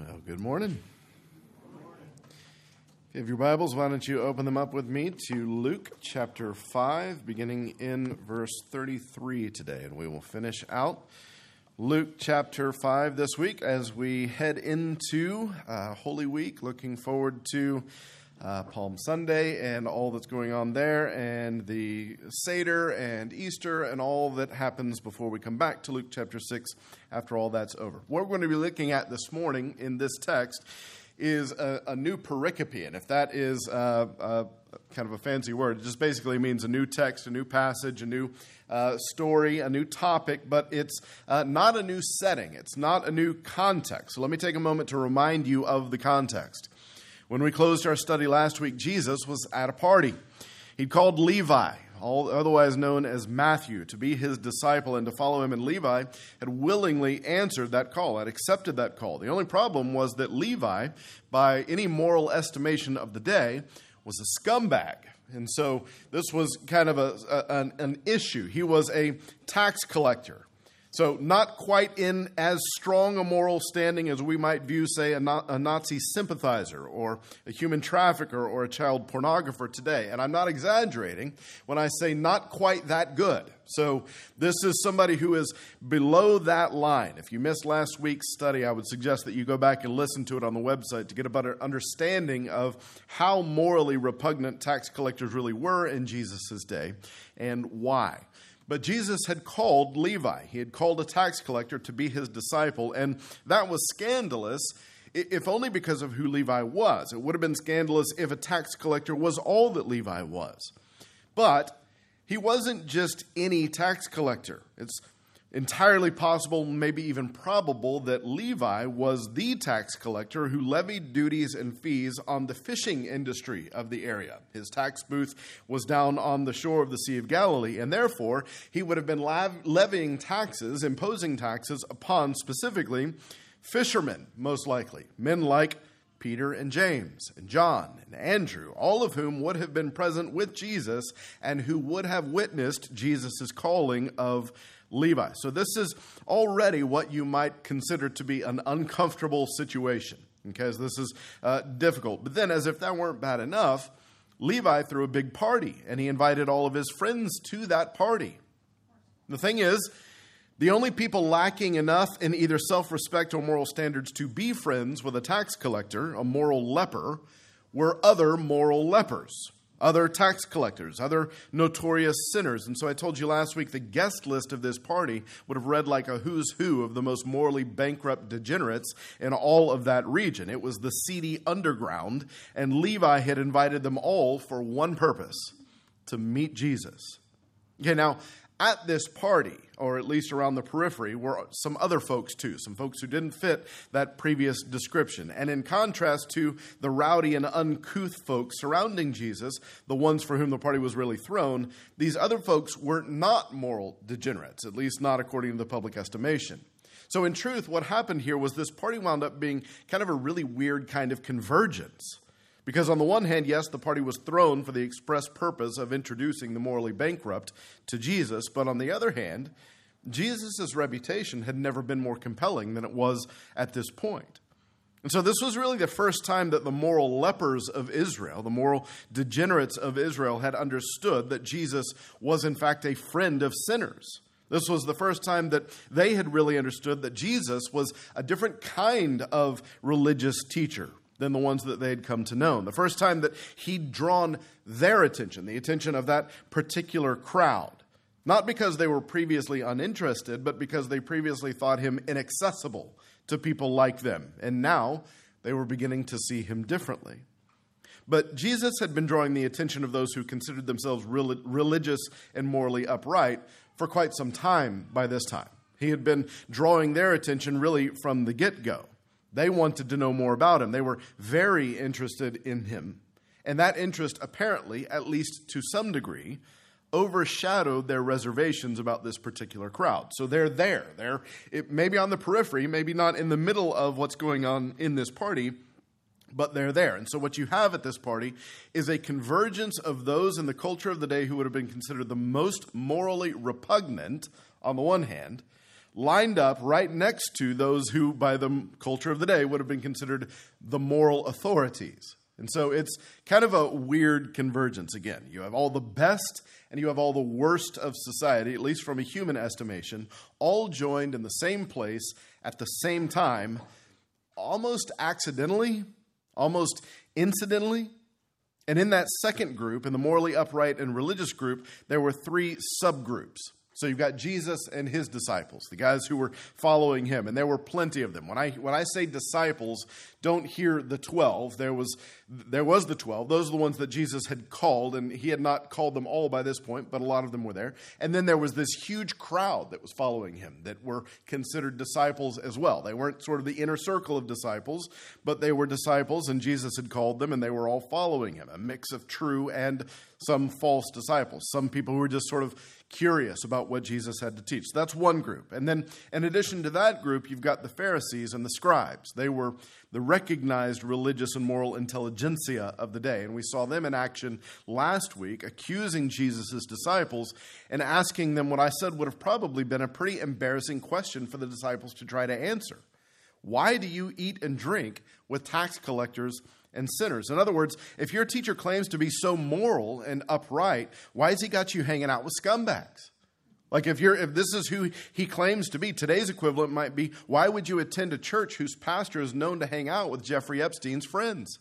Well, good morning. If you have your Bibles, why don't you open them up with me to Luke chapter 5, beginning in verse 33 today, and we will finish out Luke chapter 5 this week as we head into Holy Week, looking forward to Palm Sunday and all that's going on there, and the Seder and Easter and all that happens before we come back to Luke chapter 6 after all that's over. What we're going to be looking at this morning in this text is a new pericope, and if that is kind of a fancy word, it just basically means a new text, a new passage, a new story, a new topic, but it's not a new setting. It's not a new context. So let me take a moment to remind you of the context. When we closed our study last week, Jesus was at a party. He'd called Levi, otherwise known as Matthew, to be his disciple and to follow him. And Levi had willingly answered that call, had accepted that call. The only problem was that Levi, by any moral estimation of the day, was a scumbag. And so this was kind of an issue. He was a tax collector. So not quite in as strong a moral standing as we might view, say, a Nazi sympathizer or a human trafficker or a child pornographer today. And I'm not exaggerating when I say not quite that good. So this is somebody who is below that line. If you missed last week's study, I would suggest that you go back and listen to it on the website to get a better understanding of how morally repugnant tax collectors really were in Jesus' day and why. But Jesus had called Levi. He had called a tax collector to be his disciple, and that was scandalous, if only because of who Levi was. It would have been scandalous if a tax collector was all that Levi was. But he wasn't just any tax collector. It's entirely possible, maybe even probable, that Levi was the tax collector who levied duties and fees on the fishing industry of the area. His tax booth was down on the shore of the Sea of Galilee, and therefore he would have been levying taxes, imposing taxes upon specifically fishermen, most likely. Men like Peter and James and John and Andrew, all of whom would have been present with Jesus and who would have witnessed Jesus' calling of Levi. So this is already what you might consider to be an uncomfortable situation, because this is difficult. But then, as if that weren't bad enough, Levi threw a big party, and he invited all of his friends to that party. The thing is, the only people lacking enough in either self-respect or moral standards to be friends with a tax collector, a moral leper, were other moral lepers. Other tax collectors, other notorious sinners. And so I told you last week the guest list of this party would have read like a who's who of the most morally bankrupt degenerates in all of that region. It was the seedy underground, and Levi had invited them all for one purpose: to meet Jesus. Okay, now, at this party, or at least around the periphery, were some other folks too, some folks who didn't fit that previous description. And in contrast to the rowdy and uncouth folks surrounding Jesus, the ones for whom the party was really thrown, these other folks were not moral degenerates, at least not according to the public estimation. So in truth, what happened here was this party wound up being kind of a really weird kind of convergence. Because on the one hand, yes, the party was thrown for the express purpose of introducing the morally bankrupt to Jesus. But on the other hand, Jesus' reputation had never been more compelling than it was at this point. And so this was really the first time that the moral lepers of Israel, the moral degenerates of Israel, had understood that Jesus was in fact a friend of sinners. This was the first time that they had really understood that Jesus was a different kind of religious teacher than the ones that they had come to know. The first time that he'd drawn their attention, the attention of that particular crowd. Not because they were previously uninterested, but because they previously thought him inaccessible to people like them. And now they were beginning to see him differently. But Jesus had been drawing the attention of those who considered themselves religious and morally upright for quite some time by this time. He had been drawing their attention really from the get-go. They wanted to know more about him. They were very interested in him. And that interest apparently, at least to some degree, overshadowed their reservations about this particular crowd. So they're there. They're maybe on the periphery, maybe not in the middle of what's going on in this party, but they're there. And so what you have at this party is a convergence of those in the culture of the day who would have been considered the most morally repugnant on the one hand, lined up right next to those who, by the culture of the day, would have been considered the moral authorities. And so it's kind of a weird convergence again. You have all the best and you have all the worst of society, at least from a human estimation, all joined in the same place at the same time, almost accidentally, almost incidentally. And in that second group, in the morally upright and religious group, there were three subgroups. So you've got Jesus and his disciples, the guys who were following him, and there were plenty of them. When I say disciples, don't hear the 12. There was the 12. Those are the ones that Jesus had called, and he had not called them all by this point, but a lot of them were there. And then there was this huge crowd that was following him that were considered disciples as well. They weren't sort of the inner circle of disciples, but they were disciples, and Jesus had called them, and they were all following him, a mix of true and some false disciples, some people who were just sort of curious about what Jesus had to teach. So that's one group. And then in addition to that group, you've got the Pharisees and the scribes. They were the recognized religious and moral intelligentsia of the day. And we saw them in action last week, accusing Jesus' disciples and asking them what I said would have probably been a pretty embarrassing question for the disciples to try to answer. Why do you eat and drink with tax collectors and sinners? In other words, if your teacher claims to be so moral and upright, why has he got you hanging out with scumbags? Like if this is who he claims to be, today's equivalent might be, why would you attend a church whose pastor is known to hang out with Jeffrey Epstein's friends?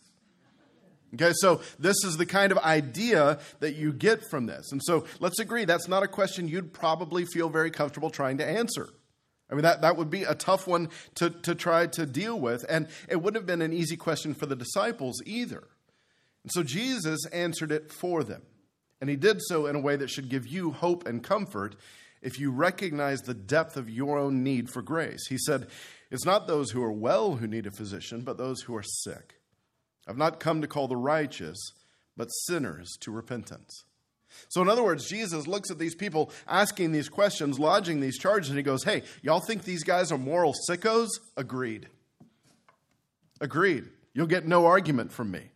Okay, so this is the kind of idea that you get from this. And so let's agree, that's not a question you'd probably feel very comfortable trying to answer. I mean, that would be a tough one to try to deal with, and it wouldn't have been an easy question for the disciples either. And so Jesus answered it for them, and he did so in a way that should give you hope and comfort if you recognize the depth of your own need for grace. He said, it's not those who are well who need a physician, but those who are sick. I've not come to call the righteous, but sinners to repentance. So in other words, Jesus looks at these people asking these questions, lodging these charges, and he goes, hey, y'all think these guys are moral sickos? Agreed. Agreed. You'll get no argument from me.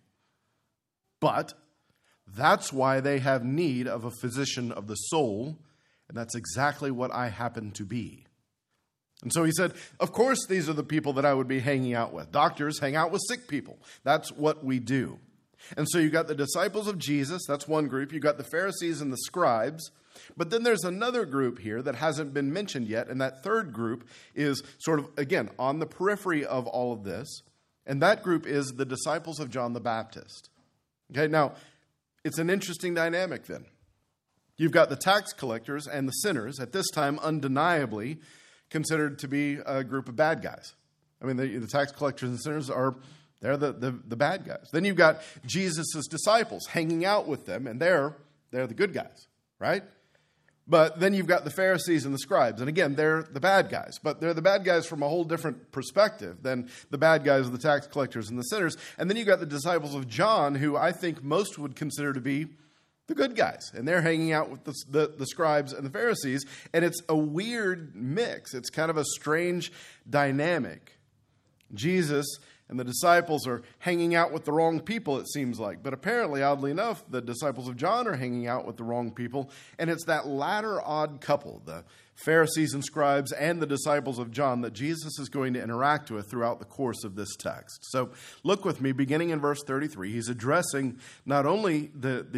But that's why they have need of a physician of the soul, and that's exactly what I happen to be. And so he said, of course these are the people that I would be hanging out with. Doctors hang out with sick people. That's what we do. And so you got the disciples of Jesus, that's one group. You got the Pharisees and the scribes. But then there's another group here that hasn't been mentioned yet. And that third group is sort of, again, on the periphery of all of this. And that group is the disciples of John the Baptist. Okay, now, it's an interesting dynamic then. You've got the tax collectors and the sinners, at this time undeniably considered to be a group of bad guys. I mean, the tax collectors and sinners they're the bad guys. Then you've got Jesus' disciples hanging out with them, and they're the good guys, right? But then you've got the Pharisees and the scribes, and again, they're the bad guys. But they're the bad guys from a whole different perspective than the bad guys of the tax collectors and the sinners. And then you've got the disciples of John, who I think most would consider to be the good guys. And they're hanging out with the scribes and the Pharisees, and it's a weird mix. It's kind of a strange dynamic. Jesus and the disciples are hanging out with the wrong people, it seems like. But apparently, oddly enough, the disciples of John are hanging out with the wrong people. And it's that latter odd couple, the Pharisees and scribes and the disciples of John, that Jesus is going to interact with throughout the course of this text. So look with me, beginning in verse 33. He's addressing not only the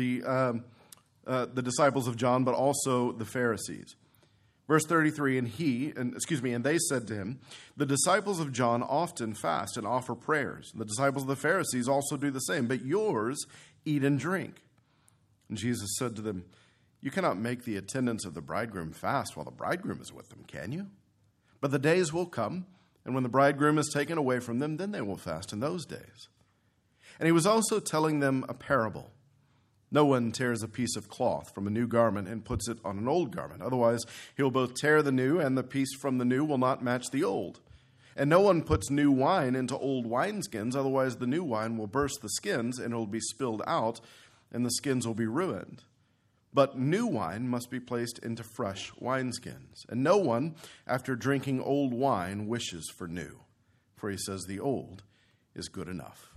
disciples of John, but also the Pharisees. Verse 33, and they said to him, the disciples of John often fast and offer prayers. The disciples of the Pharisees also do the same, but yours eat and drink. And Jesus said to them, you cannot make the attendants of the bridegroom fast while the bridegroom is with them, can you? But the days will come, and when the bridegroom is taken away from them, then they will fast in those days. And he was also telling them a parable. No one tears a piece of cloth from a new garment and puts it on an old garment. Otherwise, he will both tear the new, and the piece from the new will not match the old. And no one puts new wine into old wineskins. Otherwise, the new wine will burst the skins, and it will be spilled out, and the skins will be ruined. But new wine must be placed into fresh wineskins. And no one, after drinking old wine, wishes for new. For he says the old is good enough.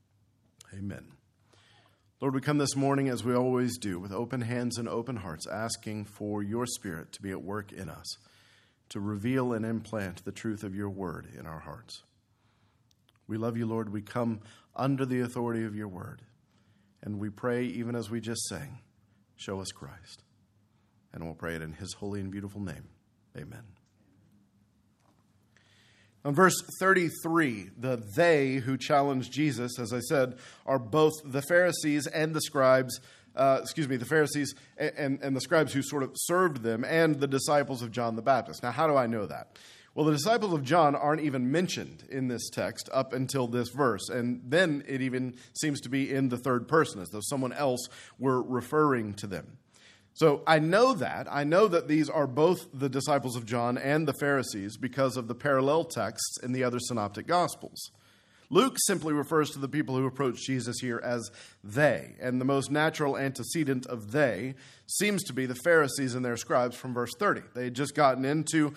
Amen. Lord, we come this morning, as we always do, with open hands and open hearts, asking for your Spirit to be at work in us, to reveal and implant the truth of your word in our hearts. We love you, Lord. We come under the authority of your word. And we pray, even as we just sang, show us Christ. And we'll pray it in his holy and beautiful name. Amen. In verse 33, the they who challenged Jesus, as I said, are both the Pharisees and the scribes, the Pharisees and the scribes who sort of served them, and the disciples of John the Baptist. Now, how do I know that? Well, the disciples of John aren't even mentioned in this text up until this verse. And then it even seems to be in the third person, as though someone else were referring to them. So I know that these are both the disciples of John and the Pharisees because of the parallel texts in the other synoptic gospels. Luke simply refers to the people who approach Jesus here as they, and the most natural antecedent of they seems to be the Pharisees and their scribes from verse 30. They had just gotten into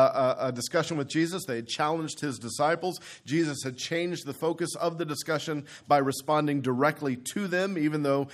a discussion with Jesus. They had challenged his disciples. Jesus had changed the focus of the discussion by responding directly to them, even though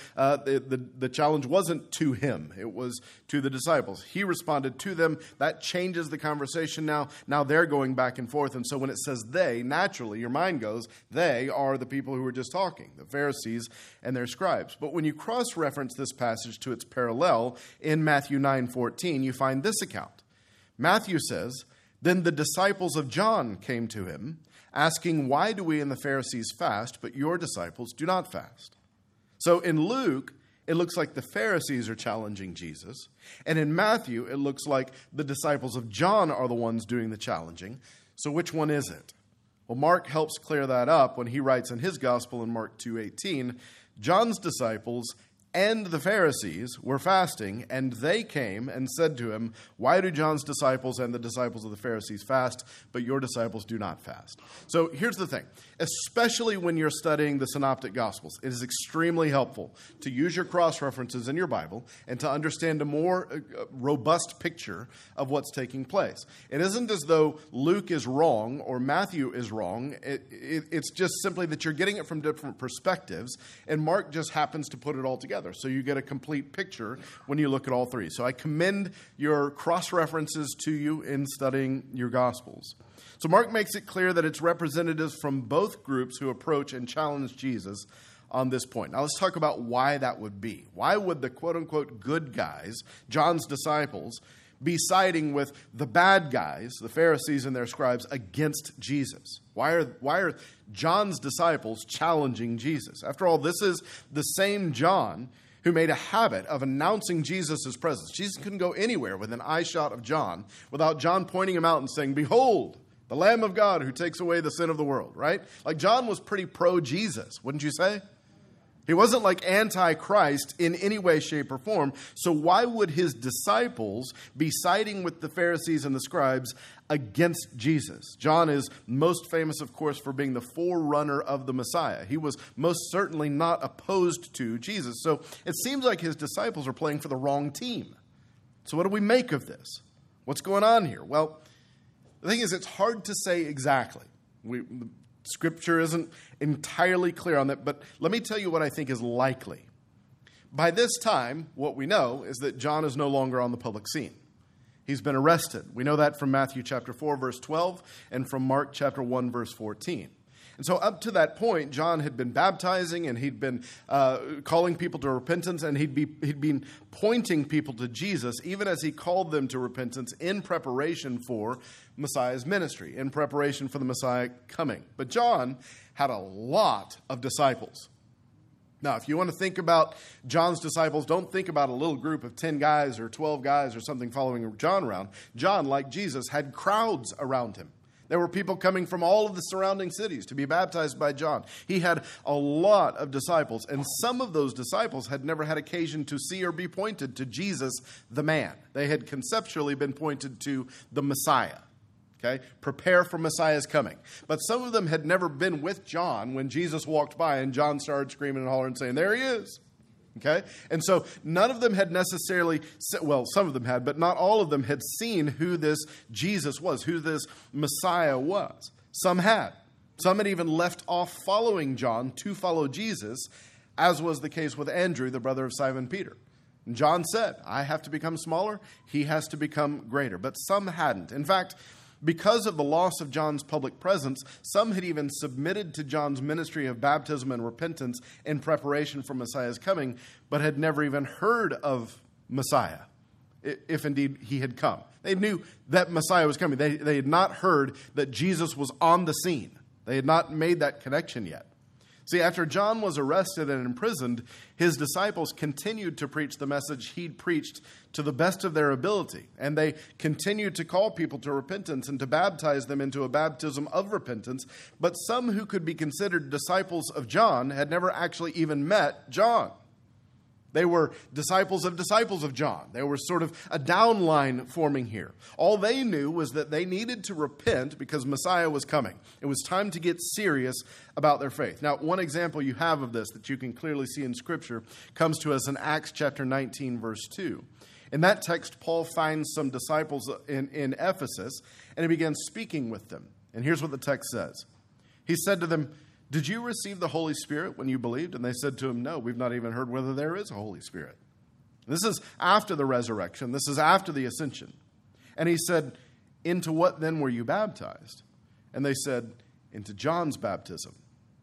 the challenge wasn't to him. It was to the disciples. He responded to them. That changes the conversation now. Now they're going back and forth. And so when it says they, naturally, your mind goes, they are the people who were just talking, the Pharisees and their scribes. But when you cross-reference this passage to its parallel in Matthew 9:14, you find this account. Matthew says, "Then the disciples of John came to him, asking, 'Why do we and the Pharisees fast, but your disciples do not fast?'" So in Luke, it looks like the Pharisees are challenging Jesus. And in Matthew, it looks like the disciples of John are the ones doing the challenging. So which one is it? Well, Mark helps clear that up when he writes in his gospel in Mark 2:18, John's disciples and the Pharisees were fasting, and they came and said to him, "Why do John's disciples and the disciples of the Pharisees fast, but your disciples do not fast?" So here's the thing. Especially when you're studying the Synoptic Gospels, it is extremely helpful to use your cross-references in your Bible and to understand a more robust picture of what's taking place. It isn't as though Luke is wrong or Matthew is wrong. It's just simply that you're getting it from different perspectives, and Mark just happens to put it all together. So you get a complete picture when you look at all three. So I commend your cross-references to you in studying your Gospels. So Mark makes it clear that it's representatives from both groups who approach and challenge Jesus on this point. Now let's talk about why that would be. Why would the quote-unquote good guys, John's disciples, be siding with the bad guys, the Pharisees and their scribes, against Jesus? Why are John's disciples challenging Jesus? After all, this is the same John who made a habit of announcing Jesus' presence. Jesus couldn't go anywhere with an eye shot of John without John pointing him out and saying, "Behold, the Lamb of God who takes away the sin of the world," right? Like John was pretty pro-Jesus, wouldn't you say? He wasn't like anti-Christ in any way, shape, or form. So why would his disciples be siding with the Pharisees and the scribes against Jesus? John is most famous, of course, for being the forerunner of the Messiah. He was most certainly not opposed to Jesus. So it seems like his disciples are playing for the wrong team. So what do we make of this? What's going on here? Well, the thing is, it's hard to say exactly. Scripture isn't entirely clear on that, but let me tell you what I think is likely. By this time, what we know is that John is no longer on the public scene. He's been arrested. We know that from Matthew chapter 4, verse 12, and from Mark chapter 1, verse 14. And so up to that point, John had been baptizing, and he'd been calling people to repentance, and he'd been pointing people to Jesus, even as he called them to repentance in preparation for Messiah's ministry, in preparation for the Messiah coming. But John had a lot of disciples. Now, if you want to think about John's disciples, don't think about a little group of 10 guys or 12 guys or something following John around. John, like Jesus, had crowds around him. There were people coming from all of the surrounding cities to be baptized by John. He had a lot of disciples, and some of those disciples had never had occasion to see or be pointed to Jesus, the man. They had conceptually been pointed to the Messiah. Okay? Prepare for Messiah's coming. But some of them had never been with John when Jesus walked by and John started screaming and hollering, saying, "There he is." Okay? And so none of them had necessarily, well, some of them had, but not all of them had seen who this Jesus was, who this Messiah was. Some had. Some had even left off following John to follow Jesus, as was the case with Andrew, the brother of Simon Peter. And John said, I have to become smaller, he has to become greater. But some hadn't. In fact, because of the loss of John's public presence, some had even submitted to John's ministry of baptism and repentance in preparation for Messiah's coming, but had never even heard of Messiah, if indeed he had come. They knew that Messiah was coming. They had not heard that Jesus was on the scene. They had not made that connection yet. See, after John was arrested and imprisoned, his disciples continued to preach the message he'd preached to the best of their ability. And they continued to call people to repentance and to baptize them into a baptism of repentance. But some who could be considered disciples of John had never actually even met John. They were disciples of John. They were sort of a downline forming here. All they knew was that they needed to repent because Messiah was coming. It was time to get serious about their faith. Now, one example you have of this that you can clearly see in Scripture comes to us in Acts chapter 19, verse 2. In that text, Paul finds some disciples in Ephesus, and he begins speaking with them. And here's what the text says. He said to them, did you receive the Holy Spirit when you believed? And they said to him, no, we've not even heard whether there is a Holy Spirit. This is after the resurrection. This is after the ascension. And he said, into what then were you baptized? And they said, into John's baptism.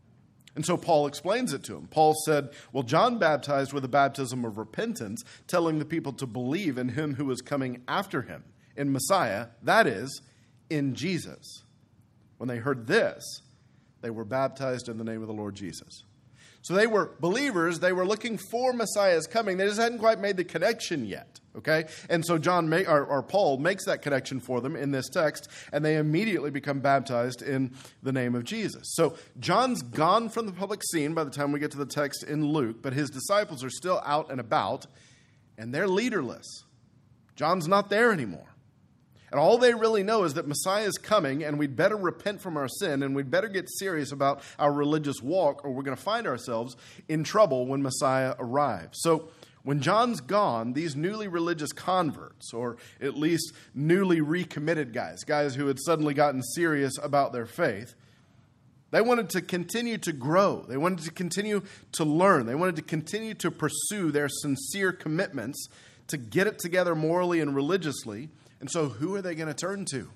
And so Paul explains it to him. Paul said, well, John baptized with a baptism of repentance, telling the people to believe in him who was coming after him, in Messiah, that is, in Jesus. When they heard this, they were baptized in the name of the Lord Jesus. So they were believers. They were looking for Messiah's coming. They just hadn't quite made the connection yet. Okay? And so Paul makes that connection for them in this text, and they immediately become baptized in the name of Jesus. So John's gone from the public scene by the time we get to the text in Luke, but his disciples are still out and about, and they're leaderless. John's not there anymore. And all they really know is that Messiah is coming, and we'd better repent from our sin, and we'd better get serious about our religious walk, or we're going to find ourselves in trouble when Messiah arrives. So when John's gone, these newly religious converts, or at least newly recommitted guys who had suddenly gotten serious about their faith, they wanted to continue to grow. They wanted to continue to learn. They wanted to continue to pursue their sincere commitments to get it together morally and religiously. And so who are they going to turn to?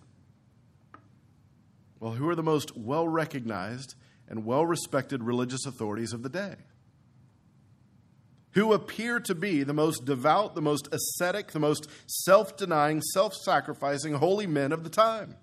Well, who are the most well-recognized and well-respected religious authorities of the day? Who appear to be the most devout, the most ascetic, the most self-denying, self-sacrificing holy men of the time?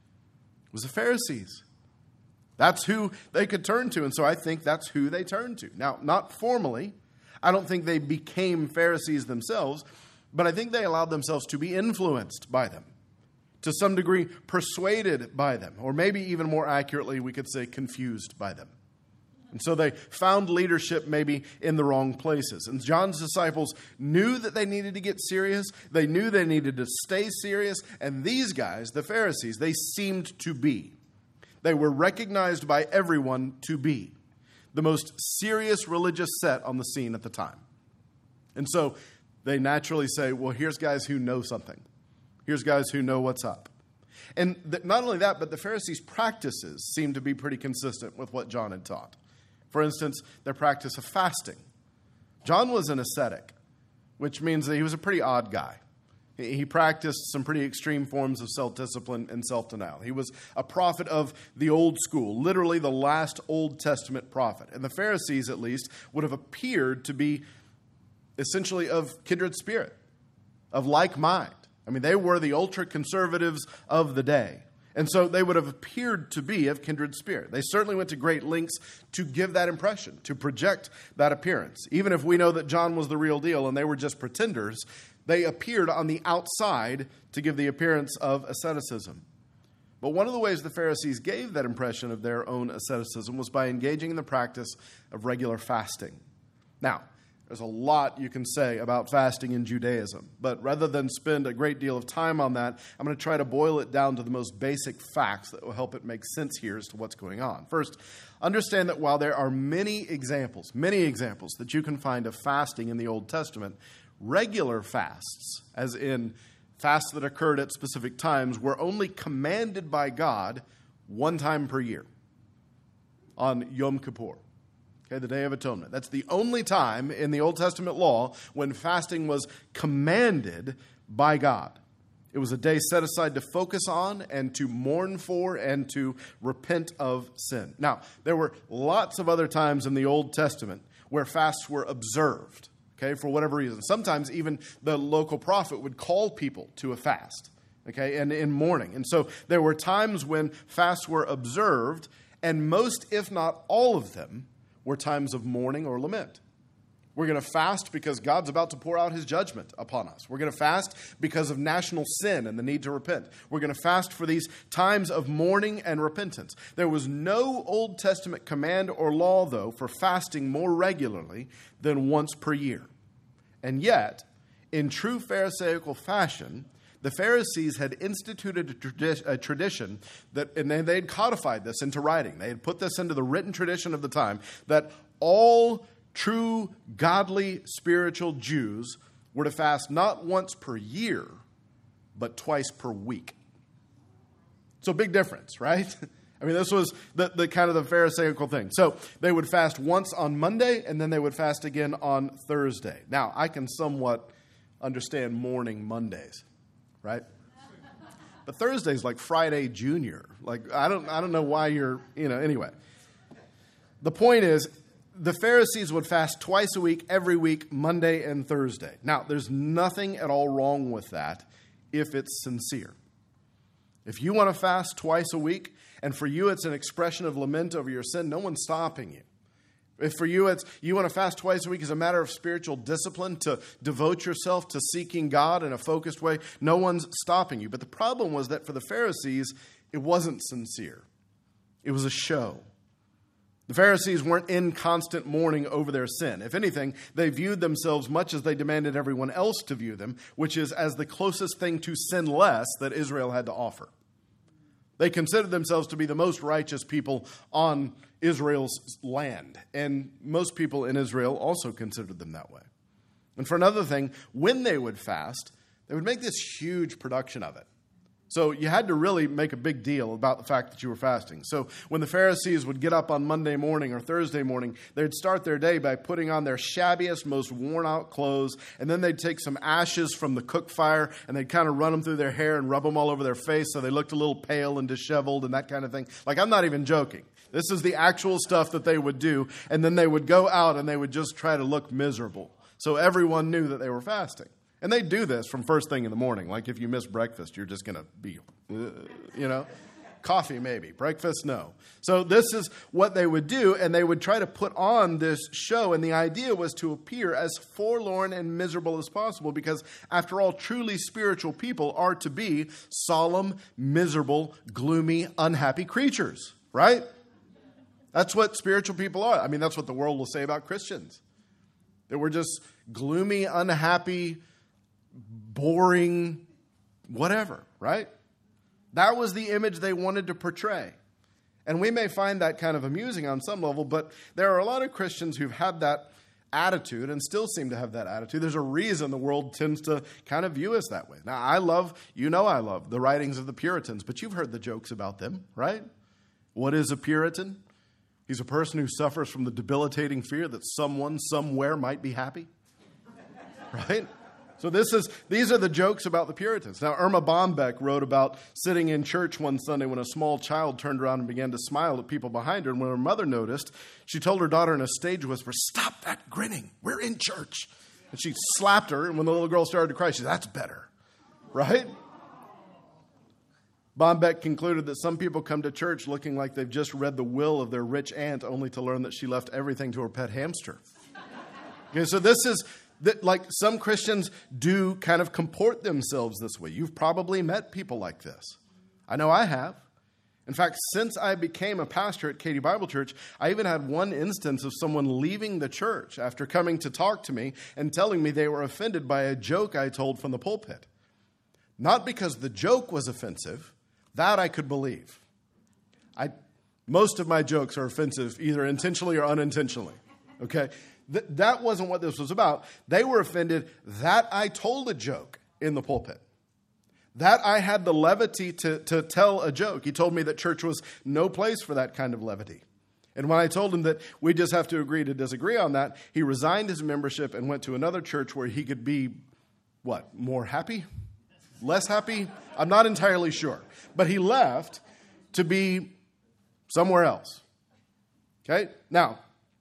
It was the Pharisees. That's who they could turn to, and so I think that's who they turned to. Now, not formally. I don't think they became Pharisees themselves, but I think they allowed themselves to be influenced by them, to some degree persuaded by them, or maybe even more accurately, we could say confused by them. And so they found leadership maybe in the wrong places. And John's disciples knew that they needed to get serious. They knew they needed to stay serious. And these guys, the Pharisees, they seemed to be. They were recognized by everyone to be the most serious religious set on the scene at the time. And so they naturally say, well, here's guys who know something. Here's guys who know what's up. And not only that, but the Pharisees' practices seem to be pretty consistent with what John had taught. For instance, their practice of fasting. John was an ascetic, which means that he was a pretty odd guy. He practiced some pretty extreme forms of self-discipline and self-denial. He was a prophet of the old school, literally the last Old Testament prophet. And the Pharisees, at least, would have appeared to be essentially of kindred spirit, of like mind. I mean, they were the ultra-conservatives of the day. And so they would have appeared to be of kindred spirit. They certainly went to great lengths to give that impression, to project that appearance. Even if we know that John was the real deal and they were just pretenders, they appeared on the outside to give the appearance of asceticism. But one of the ways the Pharisees gave that impression of their own asceticism was by engaging in the practice of regular fasting. Now, there's a lot you can say about fasting in Judaism, but rather than spend a great deal of time on that, I'm going to try to boil it down to the most basic facts that will help it make sense here as to what's going on. First, understand that while there are many examples that you can find of fasting in the Old Testament, regular fasts, as in fasts that occurred at specific times, were only commanded by God one time per year, on Yom Kippur. Okay, the Day of Atonement. That's the only time in the Old Testament law when fasting was commanded by God. It was a day set aside to focus on and to mourn for and to repent of sin. Now, there were lots of other times in the Old Testament where fasts were observed, okay, for whatever reason. Sometimes even the local prophet would call people to a fast, okay, and in mourning. And so there were times when fasts were observed, and most, if not all of them, were times of mourning or lament. We're going to fast because God's about to pour out his judgment upon us. We're going to fast because of national sin and the need to repent. We're going to fast for these times of mourning and repentance. There was no Old Testament command or law, though, for fasting more regularly than once per year. And yet, in true Pharisaical fashion, the Pharisees had instituted a tradition that, and they had codified this into writing. They had put this into the written tradition of the time, that all true, godly, spiritual Jews were to fast not once per year, but twice per week. So big difference, right? I mean, this was the kind of the Pharisaical thing. So they would fast once on Monday, and then they would fast again on Thursday. Now, I can somewhat understand mourning Mondays, right? But Thursday's like Friday Junior. Like, I don't know why you're, anyway. The point is, the Pharisees would fast twice a week, every week, Monday and Thursday. Now, there's nothing at all wrong with that if it's sincere. If you want to fast twice a week, and for you it's an expression of lament over your sin, no one's stopping you. If for you you want to fast twice a week as a matter of spiritual discipline, to devote yourself to seeking God in a focused way, no one's stopping you. But the problem was that for the Pharisees, it wasn't sincere. It was a show. The Pharisees weren't in constant mourning over their sin. If anything, they viewed themselves much as they demanded everyone else to view them, which is as the closest thing to sinless that Israel had to offer. They considered themselves to be the most righteous people on Israel's land, and most people in Israel also considered them that way. And for another thing, when they would fast, they would make this huge production of it. So you had to really make a big deal about the fact that you were fasting. So when the Pharisees would get up on Monday morning or Thursday morning, they'd start their day by putting on their shabbiest, most worn-out clothes, and then they'd take some ashes from the cook fire, and they'd kind of run them through their hair and rub them all over their face so they looked a little pale and disheveled and that kind of thing. Like, I'm not even joking. This is the actual stuff that they would do, and then they would go out and they would just try to look miserable. So everyone knew that they were fasting. And they do this from first thing in the morning. Like, if you miss breakfast, you're just going to be, coffee maybe. Breakfast, no. So this is what they would do, and they would try to put on this show. And the idea was to appear as forlorn and miserable as possible, because after all, truly spiritual people are to be solemn, miserable, gloomy, unhappy creatures, right? That's what spiritual people are. I mean, that's what the world will say about Christians. That we're just gloomy, unhappy, boring, whatever, right? That was the image they wanted to portray. And we may find that kind of amusing on some level, but there are a lot of Christians who've had that attitude and still seem to have that attitude. There's a reason the world tends to kind of view us that way. Now, I love the writings of the Puritans, but you've heard the jokes about them, right? What is a Puritan? He's a person who suffers from the debilitating fear that someone somewhere might be happy, right? So these are the jokes about the Puritans. Now, Irma Bombeck wrote about sitting in church one Sunday when a small child turned around and began to smile at people behind her. And when her mother noticed, she told her daughter in a stage whisper, "Stop that grinning. We're in church." And she slapped her. And when the little girl started to cry, she said, "That's better." Right? Bombeck concluded that some people come to church looking like they've just read the will of their rich aunt only to learn that she left everything to her pet hamster. Okay, so this is... that, like, some Christians do kind of comport themselves this way. You've probably met people like this. I know I have. In fact, since I became a pastor at Katy Bible Church, I even had one instance of someone leaving the church after coming to talk to me and telling me they were offended by a joke I told from the pulpit. Not because the joke was offensive. That I could believe. Most of my jokes are offensive, either intentionally or unintentionally. Okay? That wasn't what this was about. They were offended that I told a joke in the pulpit. That I had the levity to tell a joke. He told me that church was no place for that kind of levity. And when I told him that we just have to agree to disagree on that, he resigned his membership and went to another church where he could be, more happy? Less happy? I'm not entirely sure. But he left to be somewhere else. Okay? Now,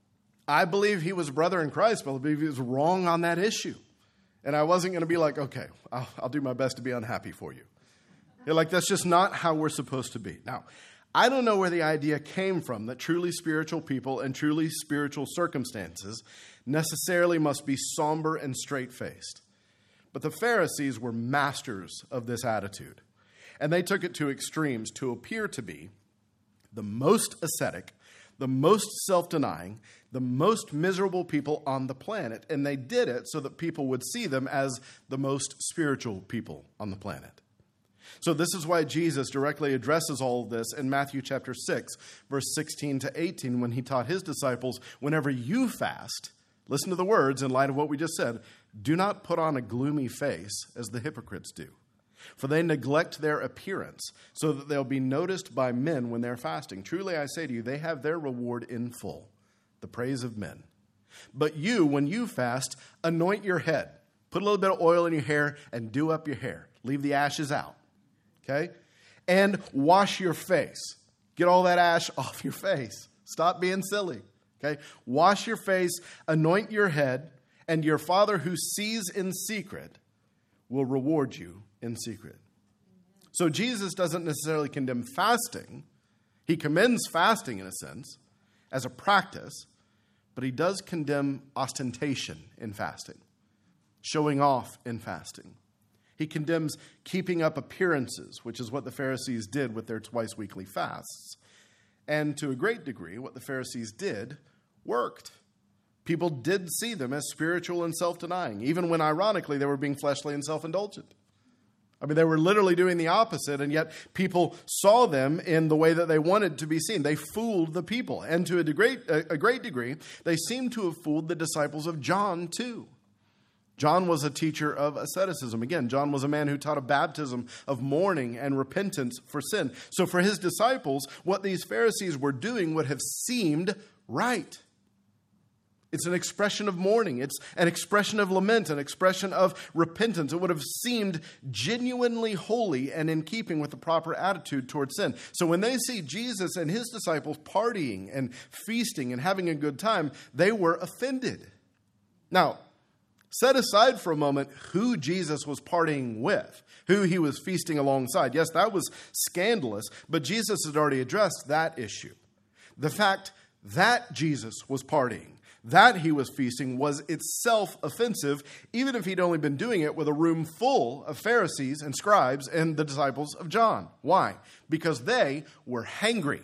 I believe he was a brother in Christ, but I believe he was wrong on that issue. And I wasn't going to be like, okay, I'll do my best to be unhappy for you. That's just not how we're supposed to be. Now, I don't know where the idea came from that truly spiritual people and truly spiritual circumstances necessarily must be somber and straight-faced. But the Pharisees were masters of this attitude. And they took it to extremes to appear to be the most ascetic, the most self-denying, the most miserable people on the planet. And they did it so that people would see them as the most spiritual people on the planet. So this is why Jesus directly addresses all of this in Matthew chapter 6, verse 16 to 18, when he taught his disciples, whenever you fast, listen to the words in light of what we just said, do not put on a gloomy face as the hypocrites do, for they neglect their appearance so that they'll be noticed by men when they're fasting. Truly, I say to you, they have their reward in full, the praise of men. But you, when you fast, anoint your head, put a little bit of oil in your hair, and dew up your hair. Leave the ashes out. Okay? And wash your face. Get all that ash off your face. Stop being silly. Okay? Wash your face, anoint your head, and your Father who sees in secret will reward you in secret. So Jesus doesn't necessarily condemn fasting. He commends fasting in a sense as a practice, but he does condemn ostentation in fasting, showing off in fasting. He condemns keeping up appearances, which is what the Pharisees did with their twice weekly fasts. And to a great degree, what the Pharisees did worked. People did see them as spiritual and self-denying, even when, ironically, they were being fleshly and self-indulgent. They were literally doing the opposite, and yet people saw them in the way that they wanted to be seen. They fooled the people. And to a great degree, they seem to have fooled the disciples of John, too. John was a teacher of asceticism. Again, John was a man who taught a baptism of mourning and repentance for sin. So for his disciples, what these Pharisees were doing would have seemed right. It's an expression of mourning. It's an expression of lament, an expression of repentance. It would have seemed genuinely holy and in keeping with the proper attitude towards sin. So when they see Jesus and his disciples partying and feasting and having a good time, they were offended. Now, set aside for a moment who Jesus was partying with, who he was feasting alongside. Yes, that was scandalous, but Jesus had already addressed that issue. The fact that Jesus was partying, that he was feasting, was itself offensive, even if he'd only been doing it with a room full of Pharisees and scribes and the disciples of John. Why? Because they were hangry.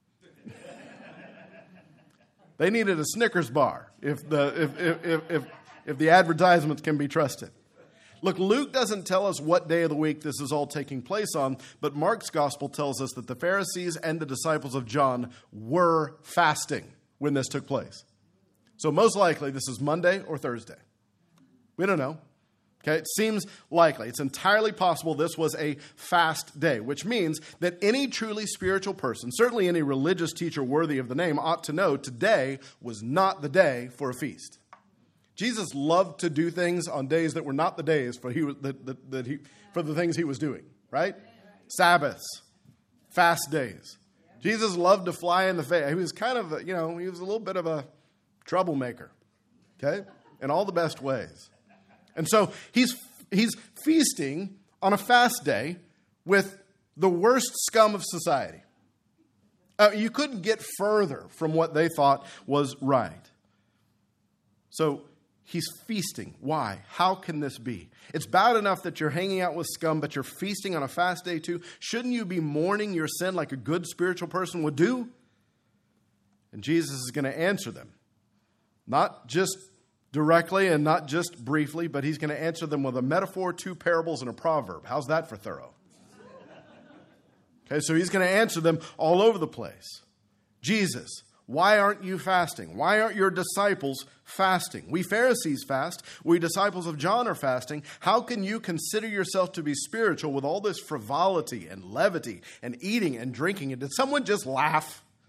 They needed a Snickers bar, if the advertisements can be trusted. Look, Luke doesn't tell us what day of the week this is all taking place on, but Mark's gospel tells us that the Pharisees and the disciples of John were fasting when this took place. So most likely this is Monday or Thursday. We don't know. Okay, it seems likely. It's entirely possible this was a fast day, which means that any truly spiritual person, certainly any religious teacher worthy of the name, ought to know today was not the day for a feast. Jesus loved to do things on days that were not the days for the things he was doing, right? Sabbaths, fast days. Jesus loved to fly in the face. He was kind of, he was a little bit of a troublemaker, okay, in all the best ways. And so he's feasting on a fast day with the worst scum of society. You couldn't get further from what they thought was right. So he's feasting. Why? How can this be? It's bad enough that you're hanging out with scum, but you're feasting on a fast day too. Shouldn't you be mourning your sin like a good spiritual person would do? And Jesus is going to answer them. Not just directly and not just briefly, but he's going to answer them with a metaphor, 2 parables, and a proverb. How's that for thorough? Okay, so he's going to answer them all over the place. Jesus, why aren't you fasting? Why aren't your disciples fasting? We Pharisees fast. We disciples of John are fasting. How can you consider yourself to be spiritual with all this frivolity and levity and eating and drinking? And did someone just laugh?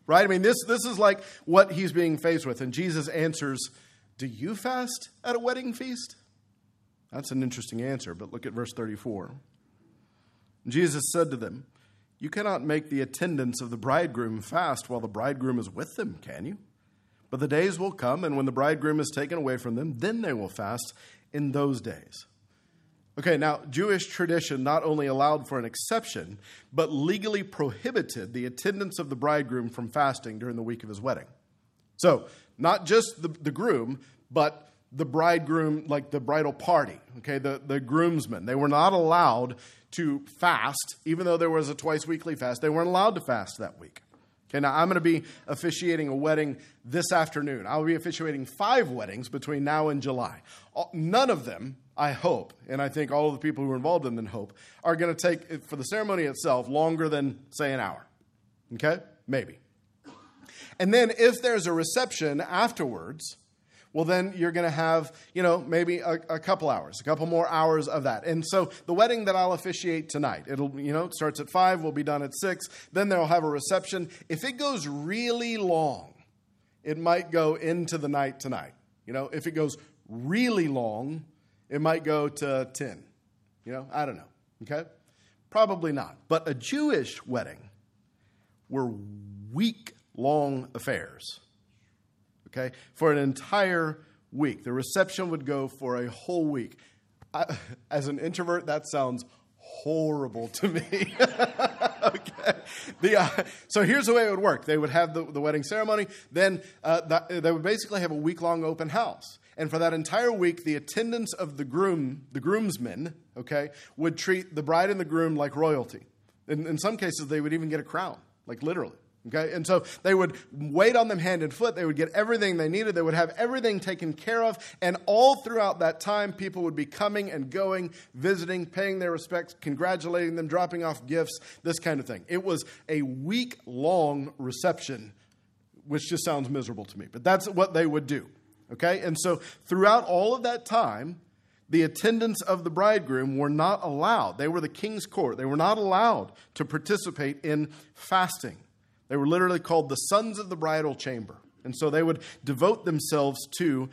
right? I mean, this is like what he's being faced with. And Jesus answers, do you fast at a wedding feast? That's an interesting answer, but look at verse 34. Jesus said to them, you cannot make the attendants of the bridegroom fast while the bridegroom is with them, can you? But the days will come, and when the bridegroom is taken away from them, then they will fast in those days. Okay, now, Jewish tradition not only allowed for an exception, but legally prohibited the attendance of the bridegroom from fasting during the week of his wedding. So, not just the groom, but the bridegroom, like the bridal party, okay, the groomsmen. They were not allowed to fast, even though there was a twice weekly fast. They weren't allowed to fast that week. Okay, now I'm going to be officiating a wedding this afternoon. I'll be officiating 5 weddings between now and July. None of them, I hope, and I think all of the people who are involved in them hope, are going to take, for the ceremony itself, longer than, say, an hour. Okay? Maybe. And then if there's a reception afterwards, well, then you're going to have, maybe a couple hours, a couple more hours of that. And so the wedding that I'll officiate tonight, it starts at 5, we'll be done at 6. Then they'll have a reception. If it goes really long, it might go into the night tonight. If it goes really long, it might go to 10. I don't know. Okay? Probably not. But a Jewish wedding were week-long affairs. Okay, for an entire week. The reception would go for a whole week. As an introvert, that sounds horrible to me. Okay. So here's the way it would work. They would have the wedding ceremony. Then they would basically have a week-long open house. And for that entire week, the attendants of the groomsmen, okay, would treat the bride and the groom like royalty. In some cases, they would even get a crown, like literally. Okay, and so they would wait on them hand and foot. They would get everything they needed. They would have everything taken care of. And all throughout that time, people would be coming and going, visiting, paying their respects, congratulating them, dropping off gifts, this kind of thing. It was a week-long reception, which just sounds miserable to me. But that's what they would do. Okay, and so throughout all of that time, the attendants of the bridegroom were not allowed. They were the king's court. They were not allowed to participate in fasting. They were literally called the sons of the bridal chamber. And so they would devote themselves to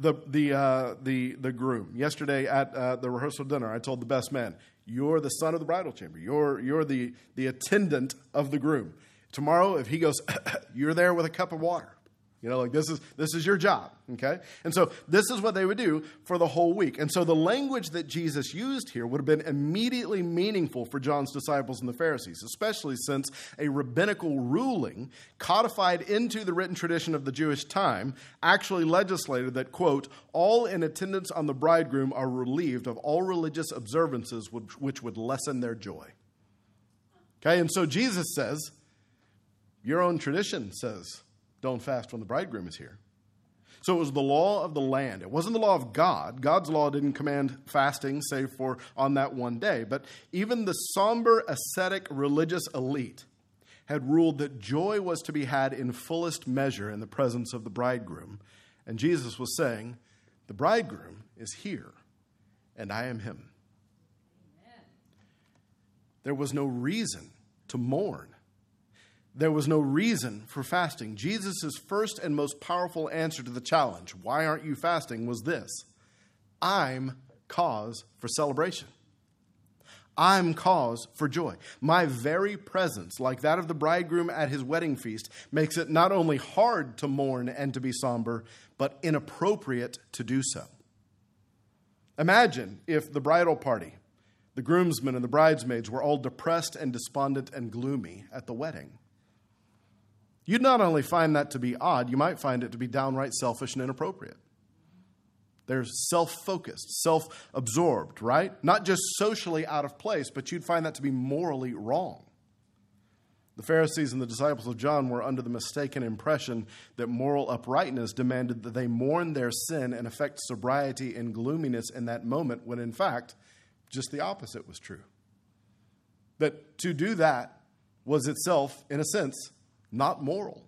the groom. Yesterday at the rehearsal dinner, I told the best man, you're the son of the bridal chamber. You're the attendant of the groom. Tomorrow, if he goes, you're there with a cup of water. This is your job, okay? And so this is what they would do for the whole week. And so the language that Jesus used here would have been immediately meaningful for John's disciples and the Pharisees, especially since a rabbinical ruling codified into the written tradition of the Jewish time actually legislated that, quote, all in attendance on the bridegroom are relieved of all religious observances which would lessen their joy. Okay, and so Jesus says, your own tradition says, don't fast when the bridegroom is here. So it was the law of the land. It wasn't the law of God. God's law didn't command fasting save for on that one day. But even the somber, ascetic, religious elite had ruled that joy was to be had in fullest measure in the presence of the bridegroom. And Jesus was saying, the bridegroom is here, and I am him. Amen. There was no reason to mourn. There was no reason for fasting. Jesus' first and most powerful answer to the challenge, why aren't you fasting, was this: I'm cause for celebration. I'm cause for joy. My very presence, like that of the bridegroom at his wedding feast, makes it not only hard to mourn and to be somber, but inappropriate to do so. Imagine if the bridal party, the groomsmen and the bridesmaids were all depressed and despondent and gloomy at the wedding. You'd not only find that to be odd, you might find it to be downright selfish and inappropriate. They're self-focused, self-absorbed, right? Not just socially out of place, but you'd find that to be morally wrong. The Pharisees and the disciples of John were under the mistaken impression that moral uprightness demanded that they mourn their sin and affect sobriety and gloominess in that moment, when in fact, just the opposite was true. That to do that was itself, in a sense, not moral.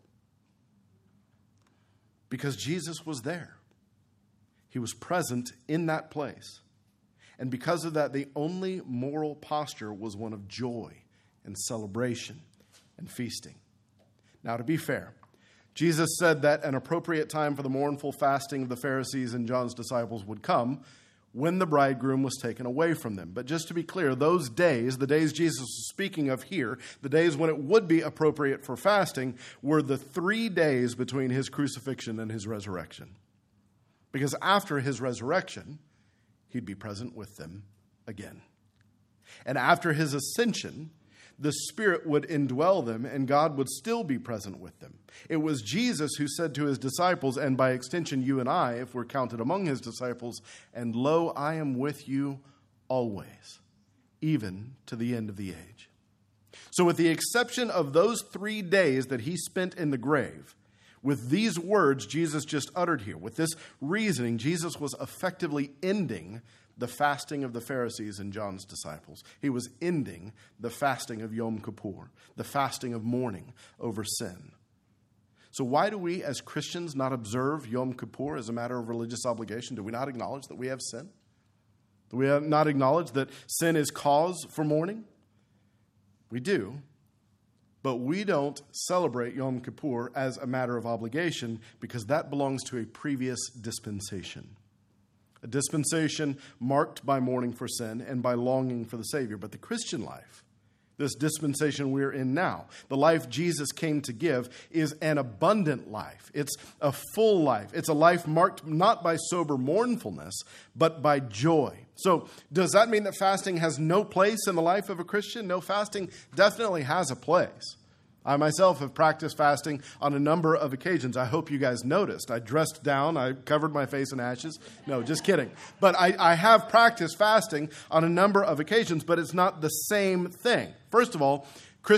Because Jesus was there. He was present in that place. And because of that, the only moral posture was one of joy and celebration and feasting. Now, to be fair, Jesus said that an appropriate time for the mournful fasting of the Pharisees and John's disciples would come when the bridegroom was taken away from them. But just to be clear, those days, the days Jesus was speaking of here, the days when it would be appropriate for fasting, were the 3 days between his crucifixion and his resurrection. Because after his resurrection, he'd be present with them again. And after his ascension, the Spirit would indwell them and God would still be present with them. It was Jesus who said to his disciples, and by extension you and I, if we're counted among his disciples, "And lo, I am with you always, even to the end of the age." So with the exception of those 3 days that he spent in the grave, with these words Jesus just uttered here, with this reasoning, Jesus was effectively ending the fasting of the Pharisees and John's disciples. He was ending the fasting of Yom Kippur, the fasting of mourning over sin. So why do we as Christians not observe Yom Kippur as a matter of religious obligation? Do we not acknowledge that we have sin? Do we not acknowledge that sin is cause for mourning? We do. But we don't celebrate Yom Kippur as a matter of obligation because that belongs to a previous dispensation. A dispensation marked by mourning for sin and by longing for the Savior. But the Christian life, this dispensation we're in now, the life Jesus came to give, is an abundant life. It's a full life. It's a life marked not by sober mournfulness, but by joy. So does that mean that fasting has no place in the life of a Christian? No, fasting definitely has a place. I myself have practiced fasting on a number of occasions. I hope you guys noticed. I dressed down. I covered my face in ashes. No, just kidding. But I have practiced fasting on a number of occasions, but it's not the same thing. First of all,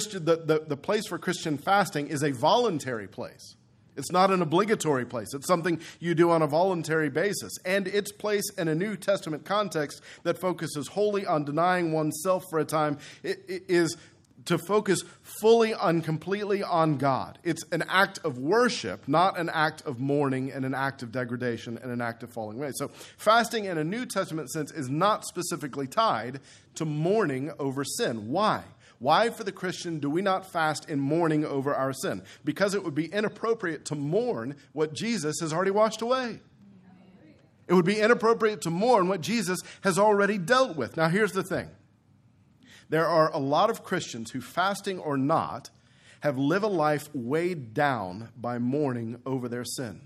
the place for Christian fasting is a voluntary place. It's not an obligatory place. It's something you do on a voluntary basis. And its place in a New Testament context that focuses wholly on denying oneself for a time is to focus fully and completely on God. It's an act of worship, not an act of mourning and an act of degradation and an act of falling away. So fasting in a New Testament sense is not specifically tied to mourning over sin. Why? Why for the Christian do we not fast in mourning over our sin? Because it would be inappropriate to mourn what Jesus has already washed away. It would be inappropriate to mourn what Jesus has already dealt with. Now here's the thing. There are a lot of Christians who, fasting or not, have lived a life weighed down by mourning over their sin.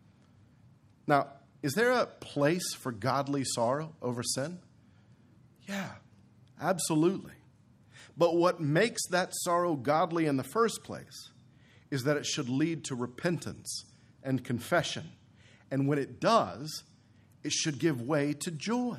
Now, is there a place for godly sorrow over sin? Yeah, absolutely. But what makes that sorrow godly in the first place is that it should lead to repentance and confession. And when it does, it should give way to joy.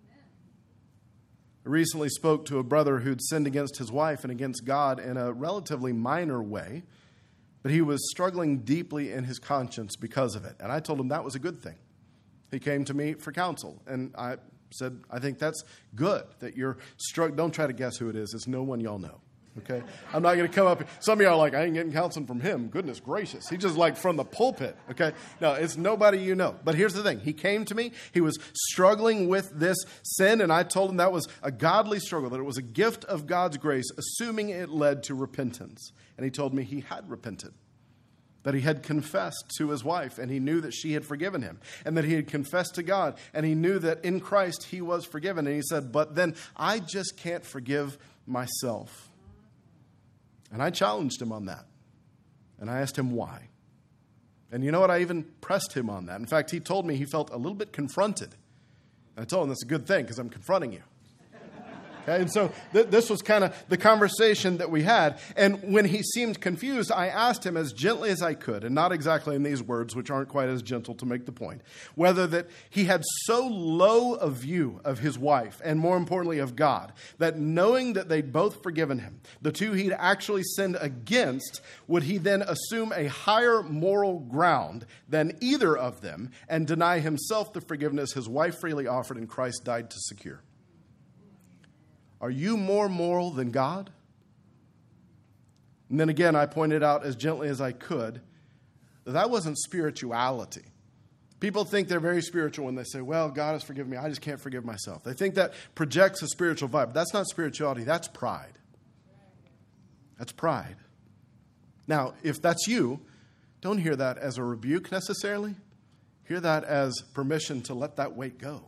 I recently spoke to a brother who'd sinned against his wife and against God in a relatively minor way, but he was struggling deeply in his conscience because of it. And I told him that was a good thing. He came to me for counsel, and I said, I think that's good that you're struggling. Don't try to guess who it is. It's no one y'all know. Okay? I'm not going to come up. Some of y'all are like, I ain't getting counseling from him. Goodness gracious. He's just like from the pulpit. Okay? No, it's nobody you know. But here's the thing. He came to me. He was struggling with this sin, and I told him that was a godly struggle, that it was a gift of God's grace, assuming it led to repentance. And he told me he had repented, that he had confessed to his wife, and he knew that she had forgiven him, and that he had confessed to God, and he knew that in Christ he was forgiven. And he said, but then I just can't forgive myself. And I challenged him on that. And I asked him why. And you know what? I even pressed him on that. In fact, he told me he felt a little bit confronted. And I told him that's a good thing because I'm confronting you. Okay? And so this was kind of the conversation that we had. And when he seemed confused, I asked him as gently as I could, and not exactly in these words, which aren't quite as gentle to make the point, whether that he had so low a view of his wife, and more importantly of God, that knowing that they'd both forgiven him, the two he'd actually sinned against, would he then assume a higher moral ground than either of them and deny himself the forgiveness his wife freely offered and Christ died to secure? Are you more moral than God? And then again, I pointed out as gently as I could that wasn't spirituality. People think they're very spiritual when they say, well, God has forgiven me. I just can't forgive myself. They think that projects a spiritual vibe. That's not spirituality. That's pride. That's pride. Now, if that's you, don't hear that as a rebuke necessarily. Hear that as permission to let that weight go.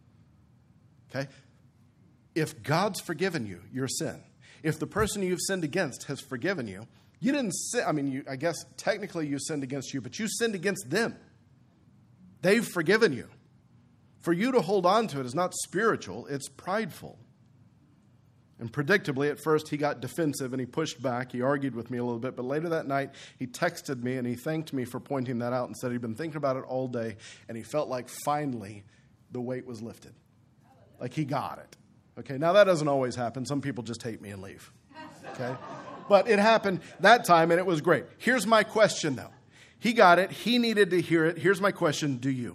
Okay? If God's forgiven you your sin, if the person you've sinned against has forgiven you, you didn't sin. I guess technically you sinned against you, but you sinned against them. They've forgiven you. For you to hold on to it is not spiritual, it's prideful. And predictably, at first, he got defensive and he pushed back. He argued with me a little bit. But later that night, he texted me and he thanked me for pointing that out and said he'd been thinking about it all day. And he felt like finally the weight was lifted. Like he got it. Okay, now that doesn't always happen. Some people just hate me and leave. Okay? But it happened that time and it was great. Here's my question, though. He got it. He needed to hear it. Here's my question. Do you?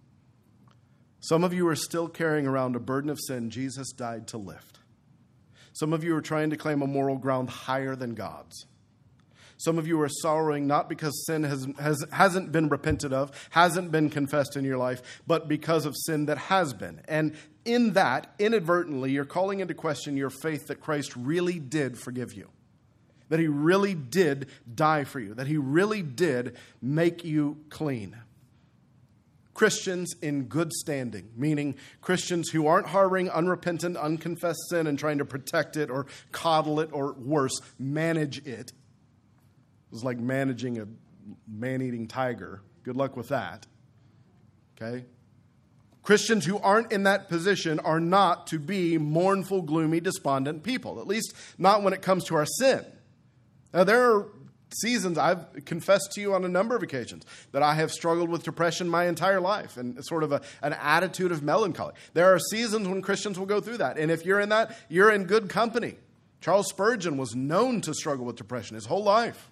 Some of you are still carrying around a burden of sin Jesus died to lift. Some of you are trying to claim a moral ground higher than God's. Some of you are sorrowing not because sin hasn't been repented of, hasn't been confessed in your life, but because of sin that has been. And in that, inadvertently, you're calling into question your faith that Christ really did forgive you. That he really did die for you. That he really did make you clean. Christians in good standing, meaning Christians who aren't harboring unrepentant, unconfessed sin and trying to protect it or coddle it or worse, manage it. It's like managing a man-eating tiger. Good luck with that. Okay? Christians who aren't in that position are not to be mournful, gloomy, despondent people, at least not when it comes to our sin. Now, there are seasons, I've confessed to you on a number of occasions that I have struggled with depression my entire life and sort of an attitude of melancholy. There are seasons when Christians will go through that. And if you're in that, you're in good company. Charles Spurgeon was known to struggle with depression his whole life.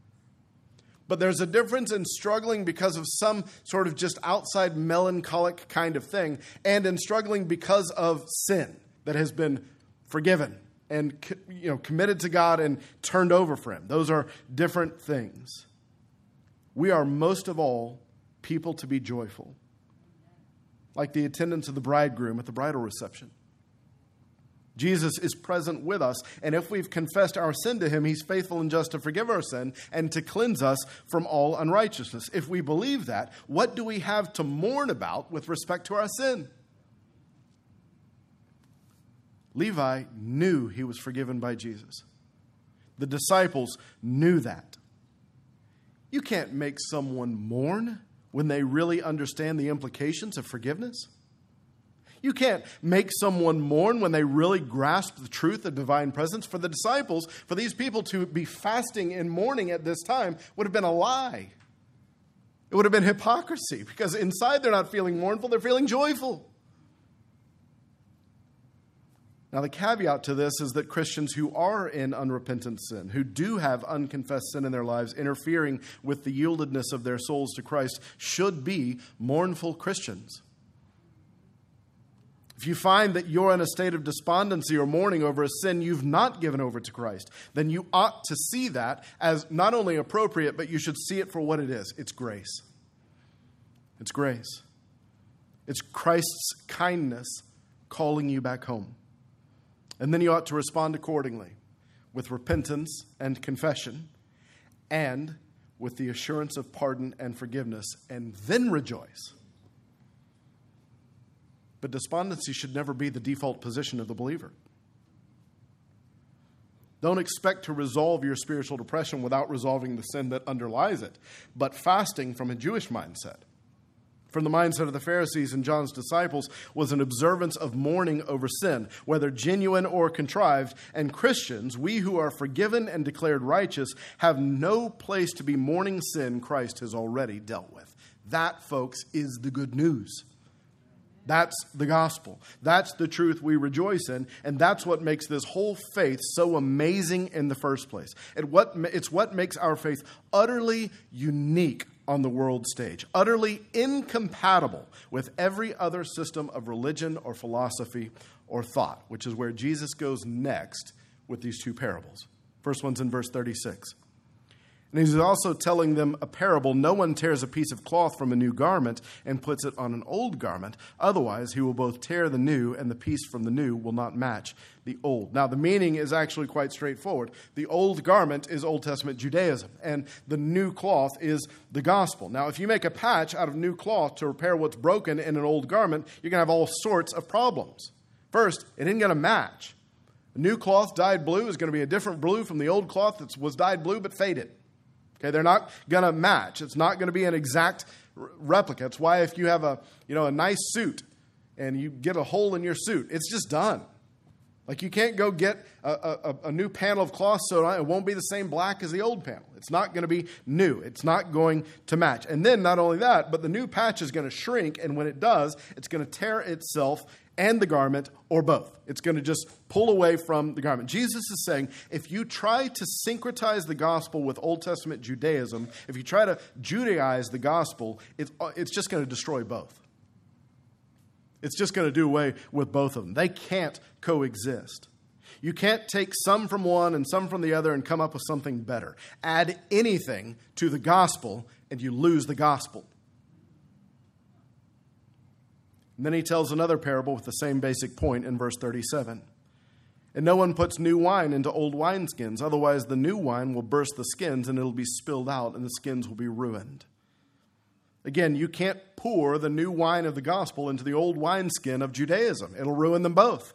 But there's a difference in struggling because of some sort of just outside melancholic kind of thing and in struggling because of sin that has been forgiven and committed to God and turned over for him. Those are different things. We are most of all people to be joyful, like the attendants of the bridegroom at the bridal reception. Jesus is present with us, and if we've confessed our sin to him, he's faithful and just to forgive our sin and to cleanse us from all unrighteousness. If we believe that, what do we have to mourn about with respect to our sin? Levi knew he was forgiven by Jesus. The disciples knew that. You can't make someone mourn when they really understand the implications of forgiveness. You can't make someone mourn when they really grasp the truth of divine presence. For the disciples, for these people to be fasting and mourning at this time would have been a lie. It would have been hypocrisy because inside they're not feeling mournful, they're feeling joyful. Now, the caveat to this is that Christians who are in unrepentant sin, who do have unconfessed sin in their lives, interfering with the yieldedness of their souls to Christ, should be mournful Christians. If you find that you're in a state of despondency or mourning over a sin you've not given over to Christ, then you ought to see that as not only appropriate, but you should see it for what it is. It's grace. It's grace. It's Christ's kindness calling you back home. And then you ought to respond accordingly with repentance and confession and with the assurance of pardon and forgiveness, and then rejoice. But despondency should never be the default position of the believer. Don't expect to resolve your spiritual depression without resolving the sin that underlies it, but fasting from a Jewish mindset. From the mindset of the Pharisees and John's disciples was an observance of mourning over sin, whether genuine or contrived. And Christians, we who are forgiven and declared righteous, have no place to be mourning sin Christ has already dealt with. That, folks, is the good news. That's the gospel. That's the truth we rejoice in, and that's what makes this whole faith so amazing in the first place. It's what makes our faith utterly unique on the world stage, utterly incompatible with every other system of religion or philosophy or thought, which is where Jesus goes next with these two parables. First one's in verse 36. And he's also telling them a parable. No one tears a piece of cloth from a new garment and puts it on an old garment. Otherwise, he will both tear the new, and the piece from the new will not match the old. Now, the meaning is actually quite straightforward. The old garment is Old Testament Judaism, and the new cloth is the gospel. Now, if you make a patch out of new cloth to repair what's broken in an old garment, you're going to have all sorts of problems. First, it isn't going to match. A new cloth dyed blue is going to be a different blue from the old cloth that was dyed blue but faded. Okay, they're not going to match. It's not going to be an exact replica. It's why if you have a nice suit and you get a hole in your suit, it's just done. Like you can't go get a new panel of cloth sewed on. It won't be the same black as the old panel. It's not going to be new. It's not going to match. And then not only that, but the new patch is going to shrink. And when it does, it's going to tear itself and the garment, or both. It's going to just pull away from the garment. Jesus is saying, if you try to syncretize the gospel with Old Testament Judaism, if you try to Judaize the gospel, it's just going to destroy both. It's just going to do away with both of them. They can't coexist. You can't take some from one and some from the other and come up with something better. Add anything to the gospel and you lose the gospel. And then he tells another parable with the same basic point in verse 37. And no one puts new wine into old wineskins, otherwise the new wine will burst the skins and it'll be spilled out and the skins will be ruined. Again, you can't pour the new wine of the gospel into the old wineskin of Judaism. It'll ruin them both.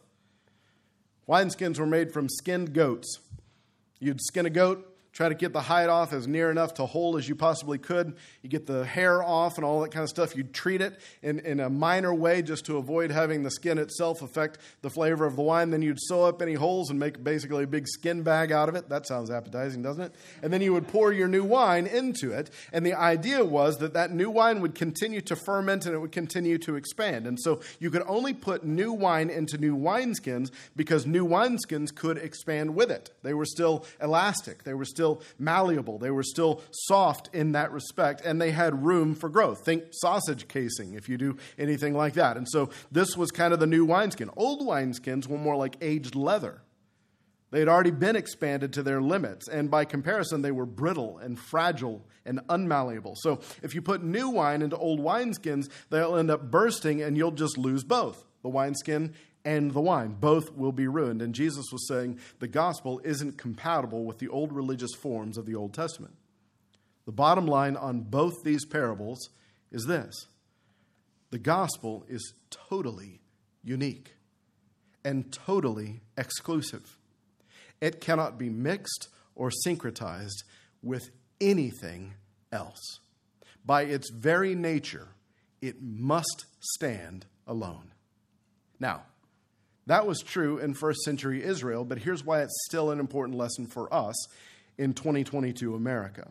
Wineskins were made from skinned goats. You'd skin a goat, try to get the hide off as near enough to whole as you possibly could. You get the hair off and all that kind of stuff. You'd treat it in a minor way just to avoid having the skin itself affect the flavor of the wine. Then you'd sew up any holes and make basically a big skin bag out of it. That sounds appetizing, doesn't it? And then you would pour your new wine into it. And the idea was that new wine would continue to ferment and it would continue to expand. And so you could only put new wine into new wineskins because new wineskins could expand with it. They were still elastic. They were still malleable. They were still soft in that respect, and they had room for growth. Think sausage casing if you do anything like that. And so this was kind of the new wineskin. Old wineskins were more like aged leather. They had already been expanded to their limits, and by comparison, they were brittle and fragile and unmalleable. So if you put new wine into old wineskins, they'll end up bursting, and you'll just lose both, the wineskin and the wine. Both will be ruined. And Jesus was saying the gospel isn't compatible with the old religious forms of the Old Testament. The bottom line on both these parables is this. The gospel is totally unique and totally exclusive. It cannot be mixed or syncretized with anything else. By its very nature, it must stand alone. Now, that was true in first century Israel, but here's why it's still an important lesson for us in 2022 America.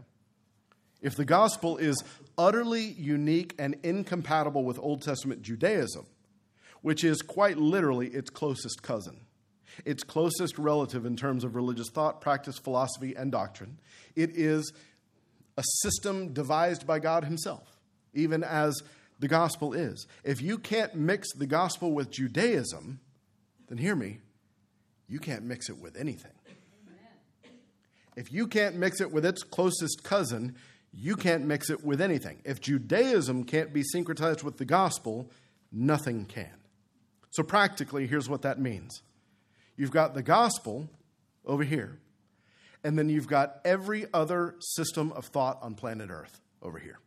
If the gospel is utterly unique and incompatible with Old Testament Judaism, which is quite literally its closest cousin, its closest relative in terms of religious thought, practice, philosophy, and doctrine, it is a system devised by God himself, even as the gospel is. If you can't mix the gospel with Judaism, then hear me, you can't mix it with anything. Amen. If you can't mix it with its closest cousin, you can't mix it with anything. If Judaism can't be syncretized with the gospel, nothing can. So practically, here's what that means. You've got the gospel over here, and then you've got every other system of thought on planet Earth over here.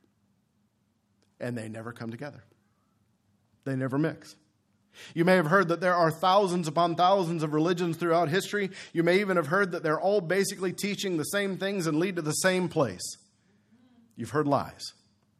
And they never come together. They never mix. You may have heard that there are thousands upon thousands of religions throughout history. You may even have heard that they're all basically teaching the same things and lead to the same place. You've heard lies.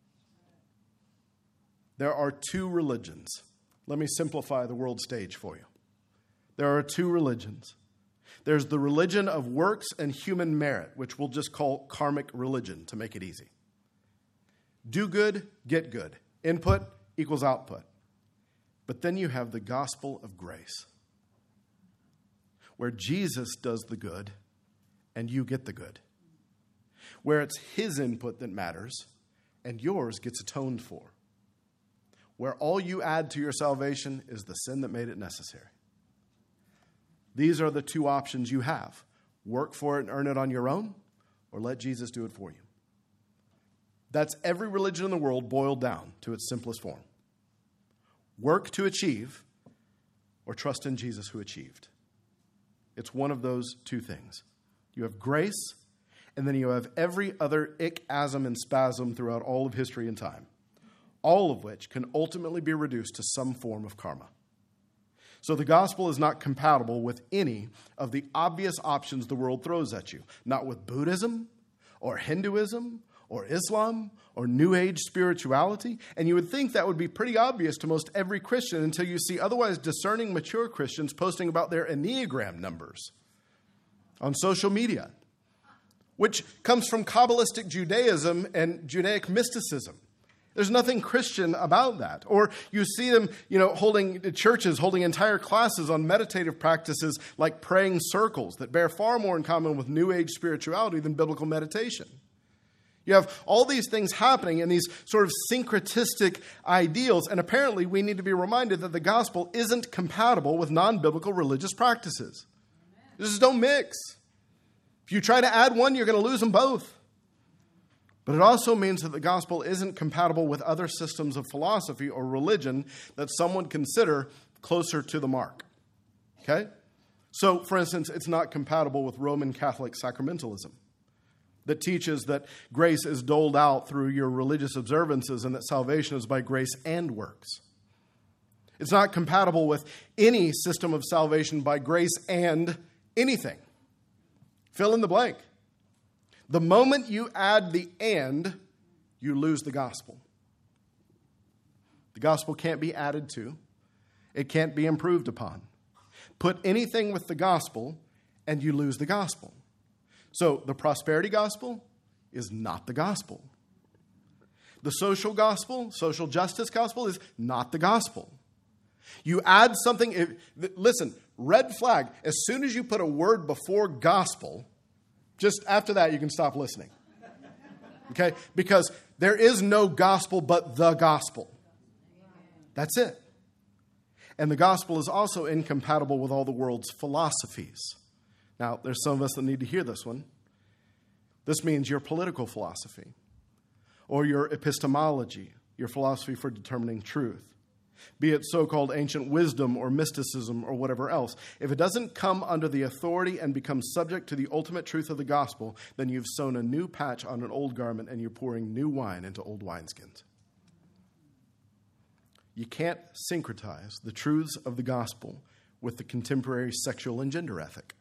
There are two religions. Let me simplify the world stage for you. There are two religions. There's the religion of works and human merit, which we'll just call karmic religion to make it easy. Do good, get good. Input equals output. But then you have the gospel of grace, where Jesus does the good and you get the good, where it's his input that matters and yours gets atoned for, where all you add to your salvation is the sin that made it necessary. These are the two options you have. Work for it and earn it on your own, or let Jesus do it for you. That's every religion in the world boiled down to its simplest form. Work to achieve, or trust in Jesus who achieved. It's one of those two things. You have grace, and then you have every other ick, asm, and spasm throughout all of history and time, all of which can ultimately be reduced to some form of karma. So the gospel is not compatible with any of the obvious options the world throws at you. Not with Buddhism, or Hinduism, or Islam, or New Age spirituality. And you would think that would be pretty obvious to most every Christian until you see otherwise discerning, mature Christians posting about their Enneagram numbers on social media, which comes from Kabbalistic Judaism and Judaic mysticism. There's nothing Christian about that. Or you see them, holding entire classes on meditative practices like praying circles that bear far more in common with New Age spirituality than biblical meditation. You have all these things happening in these sort of syncretistic ideals, and apparently we need to be reminded that the gospel isn't compatible with non-biblical religious practices. They just don't mix. If you try to add one, you're going to lose them both. But it also means that the gospel isn't compatible with other systems of philosophy or religion that some would consider closer to the mark. Okay? So, for instance, it's not compatible with Roman Catholic sacramentalism that teaches that grace is doled out through your religious observances and that salvation is by grace and works. It's not compatible with any system of salvation by grace and anything. Fill in the blank. The moment you add the and, you lose the gospel. The gospel can't be added to. It can't be improved upon. Put anything with the gospel, and you lose the gospel. So the prosperity gospel is not the gospel. The social gospel, social justice gospel, is not the gospel. You add something, listen, red flag, as soon as you put a word before gospel, just after that, you can stop listening. Okay? Because there is no gospel but the gospel. That's it. And the gospel is also incompatible with all the world's philosophies. Now, there's some of us that need to hear this one. This means your political philosophy, or your epistemology, your philosophy for determining truth, be it so-called ancient wisdom or mysticism or whatever else. If it doesn't come under the authority and become subject to the ultimate truth of the gospel, then you've sewn a new patch on an old garment and you're pouring new wine into old wineskins. You can't syncretize the truths of the gospel with the contemporary sexual and gender ethic.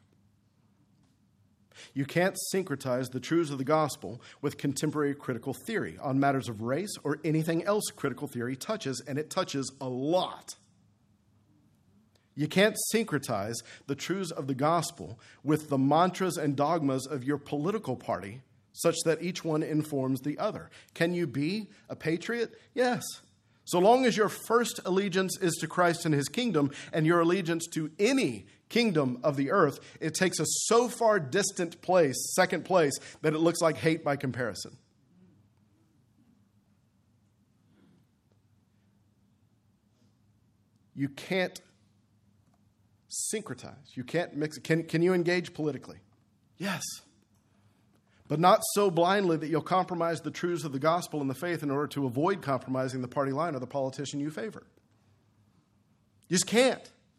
You can't syncretize the truths of the gospel with contemporary critical theory on matters of race or anything else critical theory touches, and it touches a lot. You can't syncretize the truths of the gospel with the mantras and dogmas of your political party such that each one informs the other. Can you be a patriot? Yes. So long as your first allegiance is to Christ and his kingdom, and your allegiance to any kingdom of the earth, it takes a so far distant place, second place, that it looks like hate by comparison. You can't syncretize. You can't mix it. Can you engage politically? Yes. But not so blindly that you'll compromise the truths of the gospel and the faith in order to avoid compromising the party line or the politician you favor. You just can't.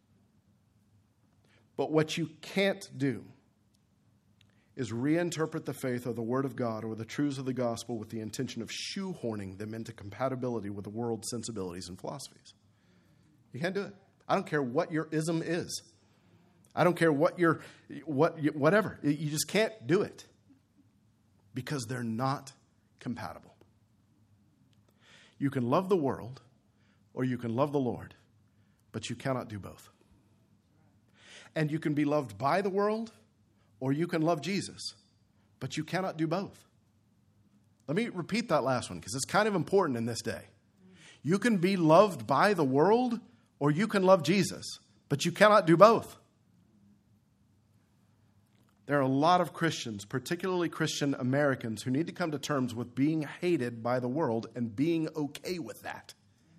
But what you can't do is reinterpret the faith or the Word of God or the truths of the gospel with the intention of shoehorning them into compatibility with the world's sensibilities and philosophies. You can't do it. I don't care what your ism is. I don't care whatever. You just can't do it because they're not compatible. You can love the world or you can love the Lord, but you cannot do both. And you can be loved by the world, or you can love Jesus, but you cannot do both. Let me repeat that last one, because it's kind of important in this day. You can be loved by the world, or you can love Jesus, but you cannot do both. There are a lot of Christians, particularly Christian Americans, who need to come to terms with being hated by the world and being okay with that.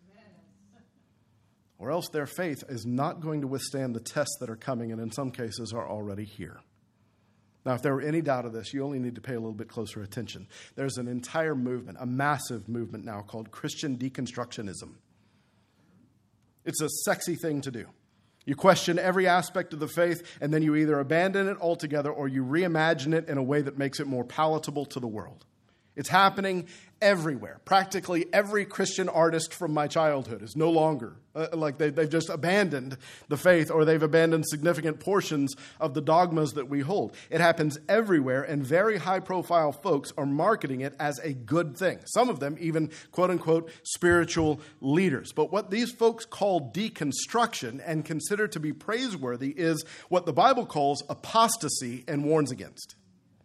Or else their faith is not going to withstand the tests that are coming and in some cases are already here. Now, if there were any doubt of this, you only need to pay a little bit closer attention. There's an entire movement, a massive movement now called Christian deconstructionism. It's a sexy thing to do. You question every aspect of the faith, and then you either abandon it altogether or you reimagine it in a way that makes it more palatable to the world. It's happening everywhere. Practically every Christian artist from my childhood is no longer, they've just abandoned the faith, or they've abandoned significant portions of the dogmas that we hold. It happens everywhere, and very high-profile folks are marketing it as a good thing. Some of them even, quote-unquote, spiritual leaders. But what these folks call deconstruction and consider to be praiseworthy is what the Bible calls apostasy and warns against.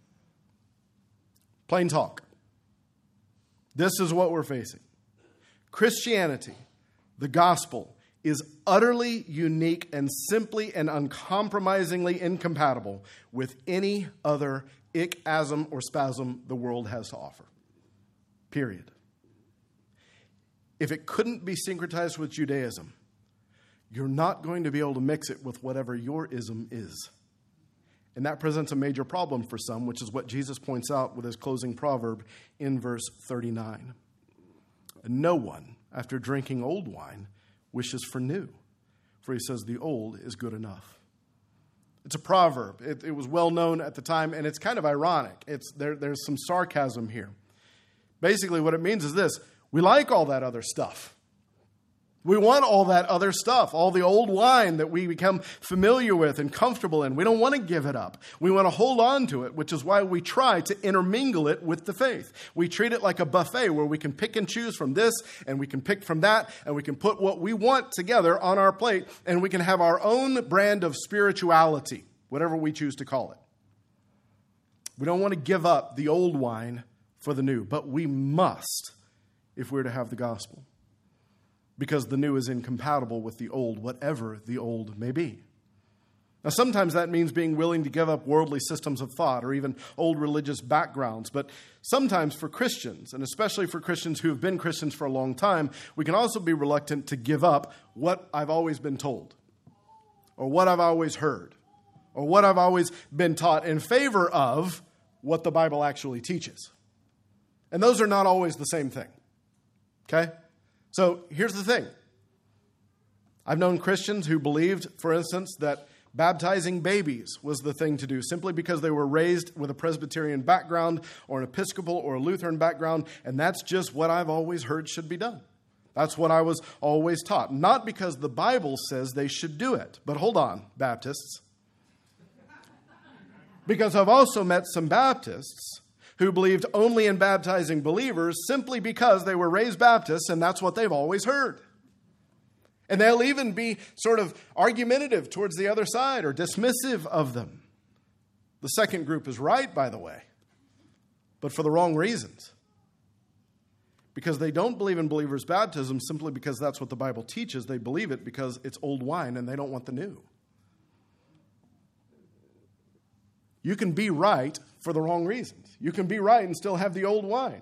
Plain talk. This is what we're facing. Christianity, the gospel, is utterly unique and simply and uncompromisingly incompatible with any other ick-asm or spasm the world has to offer. Period. If it couldn't be syncretized with Judaism, you're not going to be able to mix it with whatever your ism is. And that presents a major problem for some, which is what Jesus points out with his closing proverb in verse 39. No one, after drinking old wine, wishes for new, for he says the old is good enough. It's a proverb. It was well known at the time, and it's kind of ironic. There's some sarcasm here. Basically, what it means is this: we like all that other stuff. We want all that other stuff, all the old wine that we become familiar with and comfortable in. We don't want to give it up. We want to hold on to it, which is why we try to intermingle it with the faith. We treat it like a buffet where we can pick and choose from this, and we can pick from that, and we can put what we want together on our plate, and we can have our own brand of spirituality, whatever we choose to call it. We don't want to give up the old wine for the new, but we must if we're to have the gospel. Because the new is incompatible with the old, whatever the old may be. Now, sometimes that means being willing to give up worldly systems of thought or even old religious backgrounds. But sometimes for Christians, and especially for Christians who have been Christians for a long time, we can also be reluctant to give up what I've always been told, or what I've always heard, or what I've always been taught in favor of what the Bible actually teaches. And those are not always the same thing. Okay? So here's the thing. I've known Christians who believed, for instance, that baptizing babies was the thing to do simply because they were raised with a Presbyterian background or an Episcopal or a Lutheran background, and that's just what I've always heard should be done. That's what I was always taught. Not because the Bible says they should do it. But hold on, Baptists. Because I've also met some Baptists who believed only in baptizing believers simply because they were raised Baptists and that's what they've always heard. And they'll even be sort of argumentative towards the other side or dismissive of them. The second group is right, by the way, but for the wrong reasons. Because they don't believe in believers' baptism simply because that's what the Bible teaches. They believe it because it's old wine and they don't want the new. You can be right for the wrong reasons. You can be right and still have the old wine.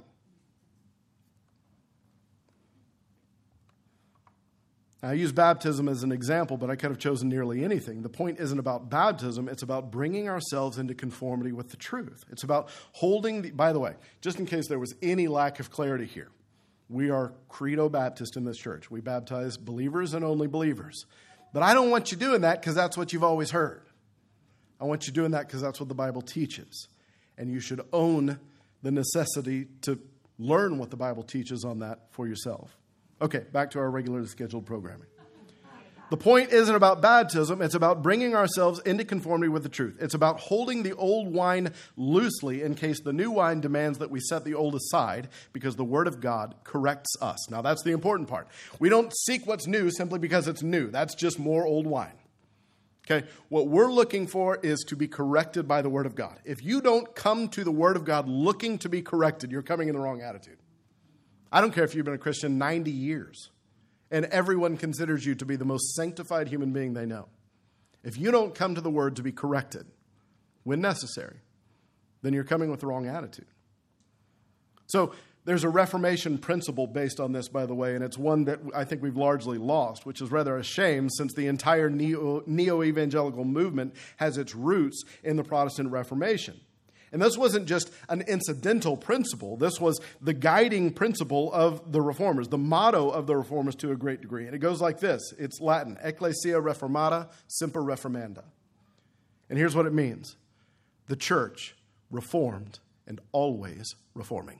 I use baptism as an example, but I could have chosen nearly anything. The point isn't about baptism. It's about bringing ourselves into conformity with the truth. It's about holding by the way, just in case there was any lack of clarity here, we are Credo Baptist in this church. We baptize believers and only believers. But I don't want you doing that because that's what you've always heard. I want you doing that because that's what the Bible teaches. And you should own the necessity to learn what the Bible teaches on that for yourself. Okay, back to our regularly scheduled programming. The point isn't about baptism. It's about bringing ourselves into conformity with the truth. It's about holding the old wine loosely in case the new wine demands that we set the old aside because the Word of God corrects us. Now, that's the important part. We don't seek what's new simply because it's new. That's just more old wine. Okay, what we're looking for is to be corrected by the Word of God. If you don't come to the Word of God looking to be corrected, you're coming in the wrong attitude. I don't care if you've been a Christian 90 years and everyone considers you to be the most sanctified human being they know. If you don't come to the Word to be corrected when necessary, then you're coming with the wrong attitude. So There's a Reformation principle based on this, by the way, and it's one that I think we've largely lost, which is rather a shame since the entire neo-evangelical movement has its roots in the Protestant Reformation. And this wasn't just an incidental principle. This was the guiding principle of the Reformers, the motto of the Reformers to a great degree. And it goes like this. It's Latin, Ecclesia Reformata Semper Reformanda. And here's what it means. The church reformed and always reforming.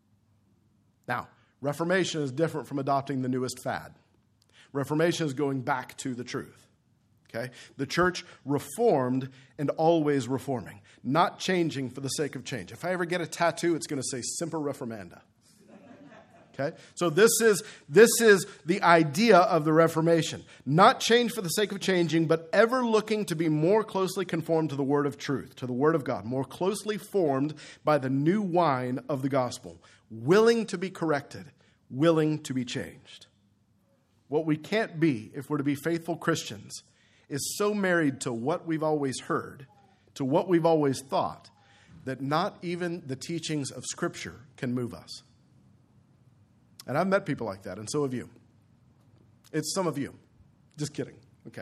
Now, Reformation is different from adopting the newest fad. Reformation is going back to the truth. Okay? The church reformed and always reforming, not changing for the sake of change. If I ever get a tattoo, it's going to say Semper Reformanda. Okay? So this is the idea of the Reformation. Not change for the sake of changing, but ever looking to be more closely conformed to the word of truth, to the word of God, more closely formed by the new wine of the gospel, willing to be corrected, willing to be changed. What we can't be, if we're to be faithful Christians, is so married to what we've always heard, to what we've always thought, that not even the teachings of Scripture can move us. And I've met people like that, and so have you. It's some of you. Just kidding. Okay.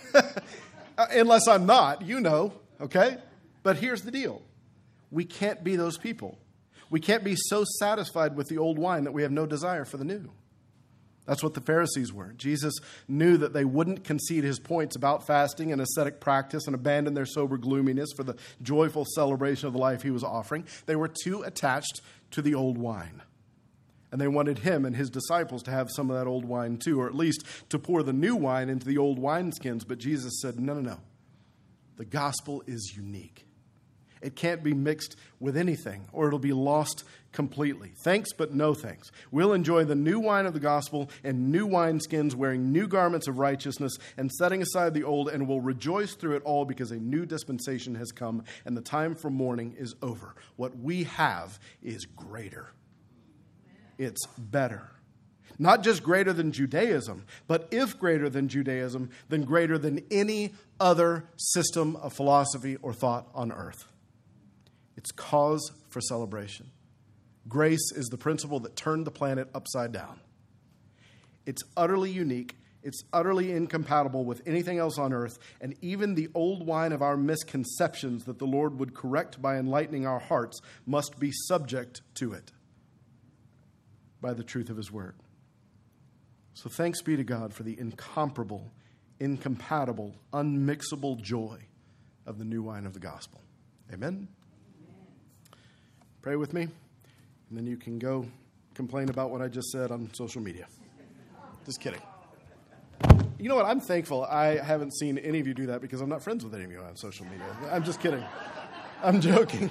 Unless I'm not, you know, okay? But here's the deal. We can't be those people. We can't be so satisfied with the old wine that we have no desire for the new. That's what the Pharisees were. Jesus knew that they wouldn't concede his points about fasting and ascetic practice and abandon their sober gloominess for the joyful celebration of the life he was offering. They were too attached to the old wine. And they wanted him and his disciples to have some of that old wine too, or at least to pour the new wine into the old wineskins. But Jesus said, no. The gospel is unique. It can't be mixed with anything, or it'll be lost completely. Thanks, but no thanks. We'll enjoy the new wine of the gospel and new wineskins, wearing new garments of righteousness and setting aside the old, and we'll rejoice through it all because a new dispensation has come and the time for mourning is over. What we have is greater. It's better. Not just greater than Judaism, but if greater than Judaism, then greater than any other system of philosophy or thought on earth. It's cause for celebration. Grace is the principle that turned the planet upside down. It's utterly unique. It's utterly incompatible with anything else on earth, and even the old wine of our misconceptions that the Lord would correct by enlightening our hearts must be subject to it by the truth of his word. So thanks be to God for the incomparable, incompatible, unmixable joy of the new wine of the gospel. Amen? Pray with me, and then you can go complain about what I just said on social media. Just kidding. You know what? I'm thankful I haven't seen any of you do that because I'm not friends with any of you on social media. I'm just kidding. I'm joking.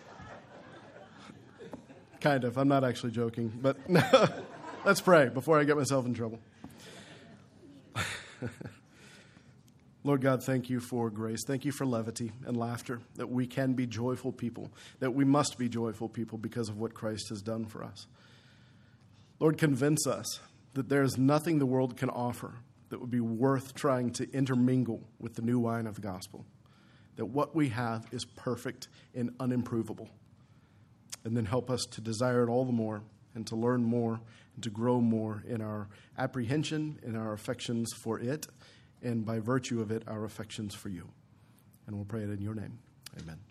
Kind of. I'm not actually joking, but let's pray before I get myself in trouble. Lord God, thank you for grace. Thank you for levity and laughter, that we can be joyful people, that we must be joyful people because of what Christ has done for us. Lord, convince us that there is nothing the world can offer that would be worth trying to intermingle with the new wine of the gospel, that what we have is perfect and unimprovable. And then help us to desire it all the more and to learn more and to grow more in our apprehension, in our affections for it, and by virtue of it, our affections for you. And we'll pray it in your name. Amen.